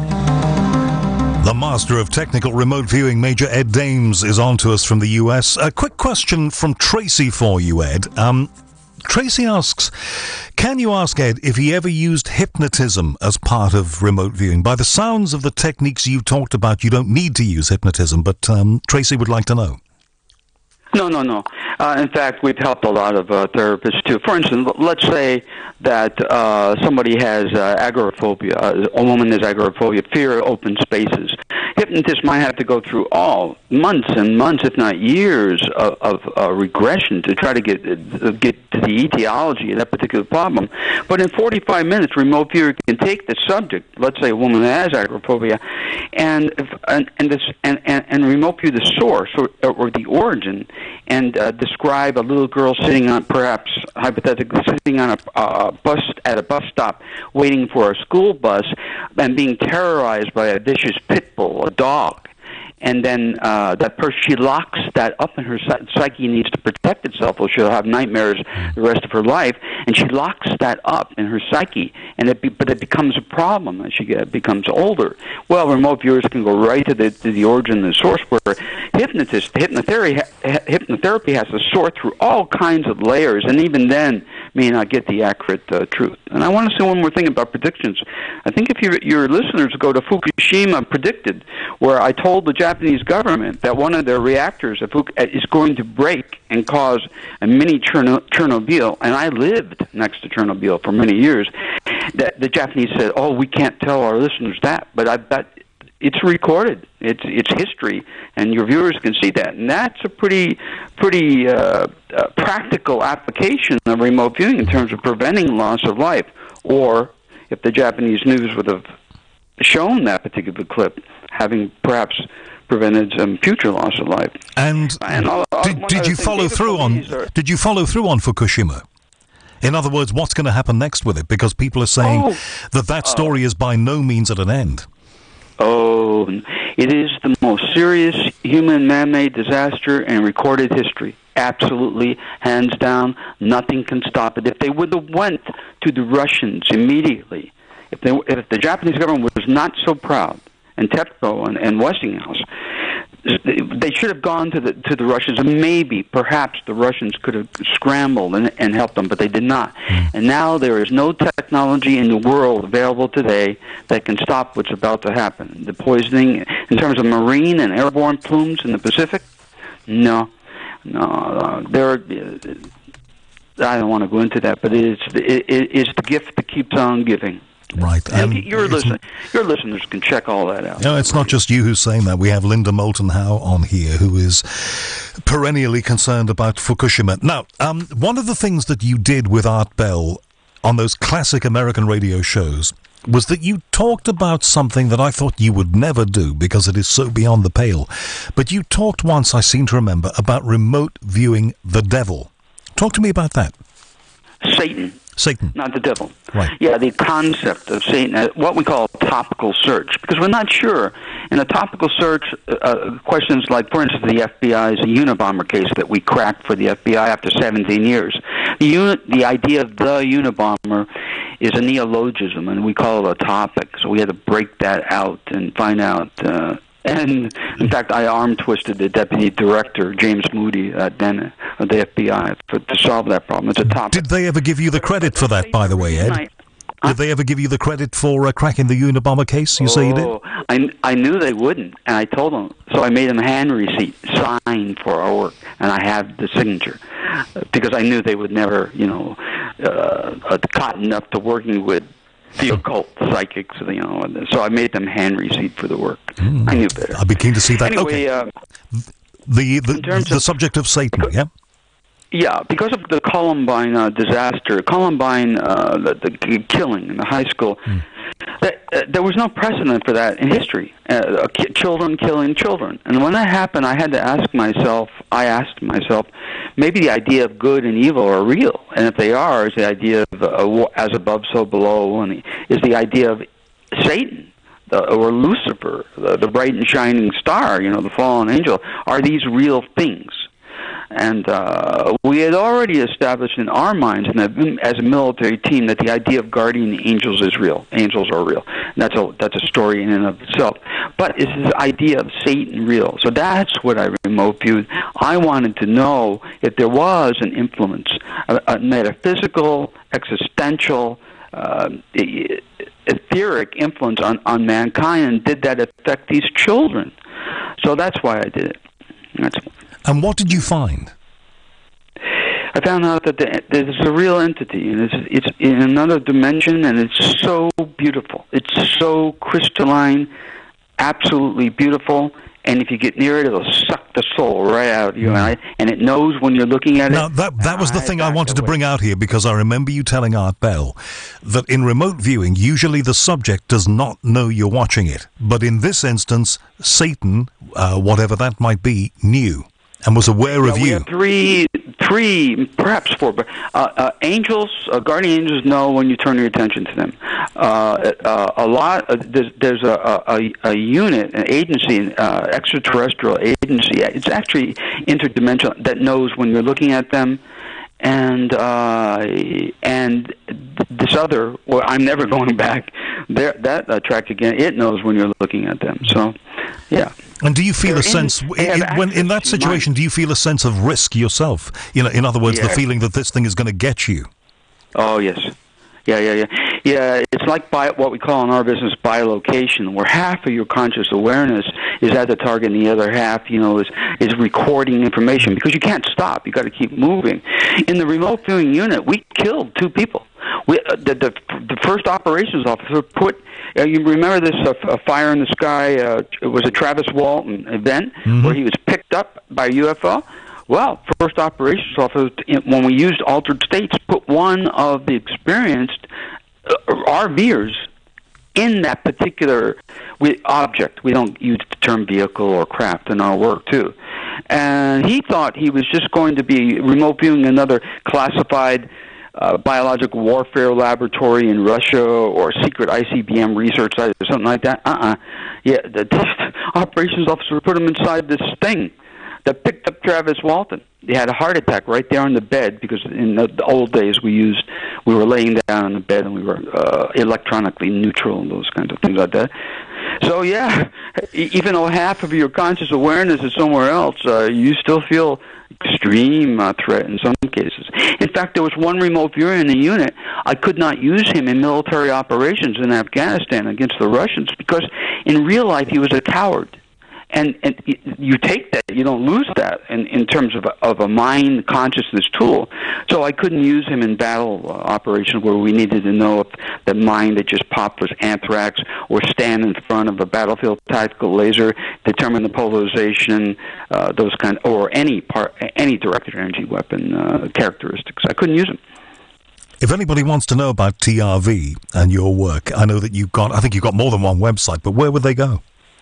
A: The master of technical remote viewing, Major Ed Dames, is on to us from the U S. A quick question from Tracy for you, Ed. Um, Tracy asks, can you ask Ed if he ever used hypnotism as part of remote viewing? By the sounds of the techniques you talked about, you don't need to use hypnotism, but um, Tracy would like to know.
C: No, no, no. Uh, in fact, we've helped a lot of uh, therapists, too. For instance, let's say that uh, somebody has uh, agoraphobia. Uh, a woman has agoraphobia, fear of open spaces. Hypnotists might have to go through all months and months, if not years, of, of uh, regression to try to get uh, get to the etiology of that particular problem. But in forty-five minutes, remote viewer can take the subject, let's say a woman who has agoraphobia, and if, and and, this, and, and and remote view the source or, or the origin, and uh, describe a little girl sitting on, perhaps hypothetically, sitting on a uh, bus at a bus stop, waiting for a school bus, and being terrorized by a vicious pit bull, a dog. And then uh, that person, she locks that up in her psyche, needs to protect itself, or she'll have nightmares the rest of her life. And she locks that up in her psyche, and it be, but it becomes a problem as she get, becomes older. Well, remote viewers can go right to the, to the origin, the source, where hypnotists, hypnotherapy, hypnotherapy has to sort through all kinds of layers, and even then may not get the accurate uh, truth. And I want to say one more thing about predictions. I think if your your listeners go to Fukushima Predicted, where I told the Japanese government that one of their reactors is going to break and cause a mini Chernobyl, and I lived next to Chernobyl for many years, that the Japanese said, oh, we can't tell our listeners that, but I bet it's recorded. It's it's history, and your viewers can see that. And that's a pretty pretty uh, uh, practical application of remote viewing in terms of preventing loss of life. Or if the Japanese news would have shown that particular clip, having perhaps prevented some future loss of life.
A: And, and all, all, did, did you follow through on? Are, did you follow through on Fukushima? In other words, what's going to happen next with it? Because people are saying oh, that that story uh, is by no means at an end.
C: Oh, it is the most serious human man-made disaster in recorded history. Absolutely, hands down, nothing can stop it. If they would have went to the Russians immediately, if, they, if the Japanese government was not so proud, and TEPCO and, and Westinghouse, they should have gone to the to the Russians, and maybe, perhaps, the Russians could have scrambled and, and helped them, but they did not. Mm. And now there is no technology in the world available today that can stop what's about to happen. The poisoning, in terms of marine and airborne plumes in the Pacific, no, no. Uh, there, are, I don't want to go into that, but it is it, it is the gift that keeps on giving.
A: Right.
C: And um, your, listen, your listeners can check all that out.
A: No, it's not just you who's saying that. We have Linda Moulton Howe on here, who is perennially concerned about Fukushima. Now, um, one of the things that you did with Art Bell on those classic American radio shows was that you talked about something that I thought you would never do because it is so beyond the pale. But you talked once, I seem to remember, about remote viewing the devil. Talk to me about that.
C: Satan.
A: Satan.
C: Not the devil.
A: Right.
C: Yeah, the concept of Satan, uh, what we call topical search, because we're not sure. In a topical search, uh, questions like, for instance, the F B I's Unabomber case that we cracked for the F B I after seventeen years. The, uni- the idea of the Unabomber is a neologism, and we call it a topic, so we had to break that out and find out... Uh, And, in fact, I arm-twisted the deputy director, James Moody, uh, then of the F B I, for, to solve that problem. It's a topic.
A: Did they ever give you the credit for that, by the way, Ed? Did they ever give you the credit for uh, cracking the Unabomber case? You oh, say you did?
C: I, I knew they wouldn't, and I told them. So I made them hand receipt, sign for our work, and I have the signature. Because I knew they would never, you know, uh, cotton up to working with the occult psychics, you know. So I made them hand receipt for the work. Mm. I knew better.
A: I'd be keen to see that.
C: Anyway,
A: okay. Uh, the the, the
C: of,
A: subject of Satan,
C: because,
A: yeah?
C: Yeah, because of the Columbine uh, disaster, Columbine, uh, the, the killing in the high school, mm. that, uh, there was no precedent for that in history. Uh, ki- children killing children. And when that happened, I had to ask myself, I asked myself, maybe the idea of good and evil are real. And if they are, is the idea of uh, as above, so below, and is the idea of Satan, the, or Lucifer, the, the bright and shining star, you know, the fallen angel. Are these real things? And uh, we had already established in our minds, and as a military team, that the idea of guardian angels is real. Angels are real. And that's a that's a story in and of itself. But is this idea of Satan real? So that's what I remote viewed. I wanted to know if there was an influence, a, a metaphysical, existential, uh, etheric influence on, on mankind, and did that affect these children? So that's why I did it. That's
A: And what did you find?
C: I found out that the, there's a real entity, and it's, it's in another dimension, and it's so beautiful. It's so crystalline, absolutely beautiful, and if you get near it, it'll suck the soul right out of you, and, I, and it knows when you're looking at
A: now,
C: it.
A: Now, that, that was the
C: I
A: thing I wanted
C: away.
A: to bring out here, because I remember you telling Art Bell that in remote viewing, usually the subject does not know you're watching it. But in this instance, Satan, uh, whatever that might be, knew and was aware
C: yeah,
A: of
C: we
A: you.
C: Have three, three, perhaps four, but uh, uh, angels, uh, guardian angels know when you turn your attention to them. Uh, uh, a lot, uh, there's, there's a, a, a unit, an agency, uh, extraterrestrial agency. It's actually interdimensional that knows when you're looking at them. And uh, and this other, well, I'm never going back. There, that uh, track again. It knows when you're looking at them. So, yeah.
A: And do you feel
C: They're
A: a sense,
C: in,
A: in, when in that situation, do you feel a sense of risk yourself? You know, in other words,
C: yeah.
A: the feeling that this thing is going to get you.
C: Oh, yes. Yeah, yeah, yeah. Yeah, it's like bi- what we call in our business bilocation, where half of your conscious awareness is at the target and the other half, you know, is, is recording information, because you can't stop. You've got to keep moving. In the remote viewing unit, we killed two people. We, uh, the, the, the first operations officer put, uh, you remember this uh, a Fire in the Sky, uh, it was a Travis Walton event, mm-hmm. where he was picked up by a U F O? Well, first operations officer, when we used altered states, put one of the experienced uh, RVers in that particular we, object. We don't use the term vehicle or craft in our work, too. And he thought he was just going to be remote viewing another classified uh, biological warfare laboratory in Russia or secret I C B M research site or something like that. Uh-uh. Yeah, the, the operations officer put him inside this thing that picked up Travis Walton. He had a heart attack right there on the bed, because in the, the old days we used, we were laying down on the bed and we were uh, electronically neutral and those kinds of things like that. So yeah, even though half of your conscious awareness is somewhere else, uh, you still feel extreme uh, threat in some cases. In fact, there was one remote viewer in the unit. I could not use him in military operations in Afghanistan against the Russians, because in real life he was a coward. And, and you take that, you don't lose that in, in terms of a, of a mind consciousness tool. So I couldn't use him in battle uh, operations where we needed to know if the mine that just popped was anthrax, or stand in front of a battlefield tactical laser, determine the polarization, uh, those kind, or any part, any directed energy weapon uh, characteristics. I couldn't use them.
A: If anybody wants to know about T R V and your work, I know that you've got, I think you've got more than one website, but where would they go?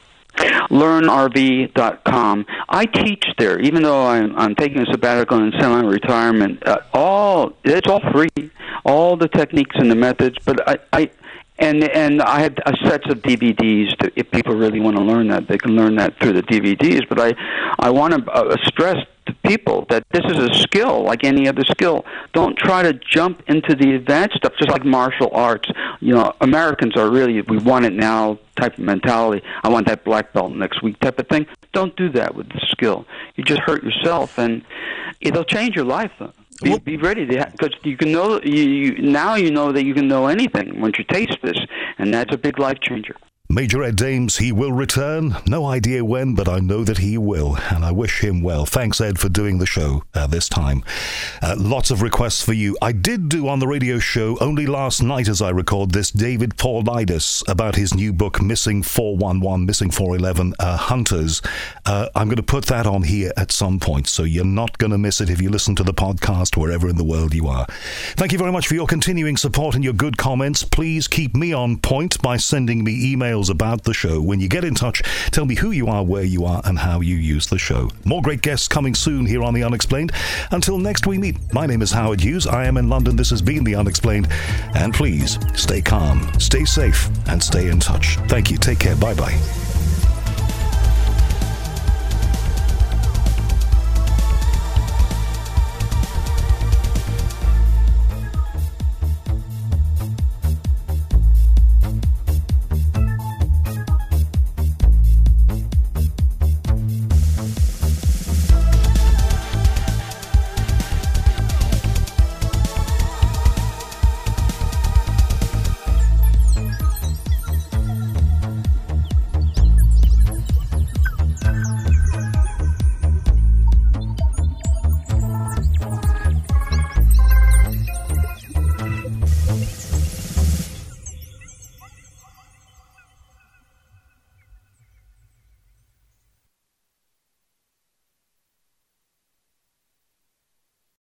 C: learn R V dot com. I teach there, even though I'm, I'm taking a sabbatical and semi-retirement. Uh, all it's all free, all the techniques and the methods. But I, I and and I have uh, sets of D V Ds. To, if people really want to learn that, they can learn that through the D V Ds. But I, I want to uh, stress to people that this is a skill like any other skill. Don't try to jump into the advanced stuff, just like martial arts. You know, Americans are really, we want it now type of mentality. I want that black belt next week type of thing. Don't do that with the skill. You just hurt yourself, and it'll change your life, though. Be, be ready to, because you can know, you, you, now you know that you can know anything once you taste this, and that's a big life changer.
A: Major Ed Dames, he will return. No idea when, but I know that he will, and I wish him well. Thanks, Ed, for doing the show uh, this time. Uh, lots of requests for you. I did do on the radio show only last night, as I record this, David Paulides about his new book, Missing four one one, Missing four eleven, uh, Hunters. Uh, I'm going to put that on here at some point, so you're not going to miss it if you listen to the podcast wherever in the world you are. Thank you very much for your continuing support and your good comments. Please keep me on point by sending me emails about the show. When you get in touch, tell me who you are, where you are, and how you use the show. More great guests coming soon here on The Unexplained. Until next we meet, my name is Howard Hughes. I am in London. This has been The Unexplained. And please, stay calm, stay safe, and stay in touch. Thank you. Take care. Bye-bye.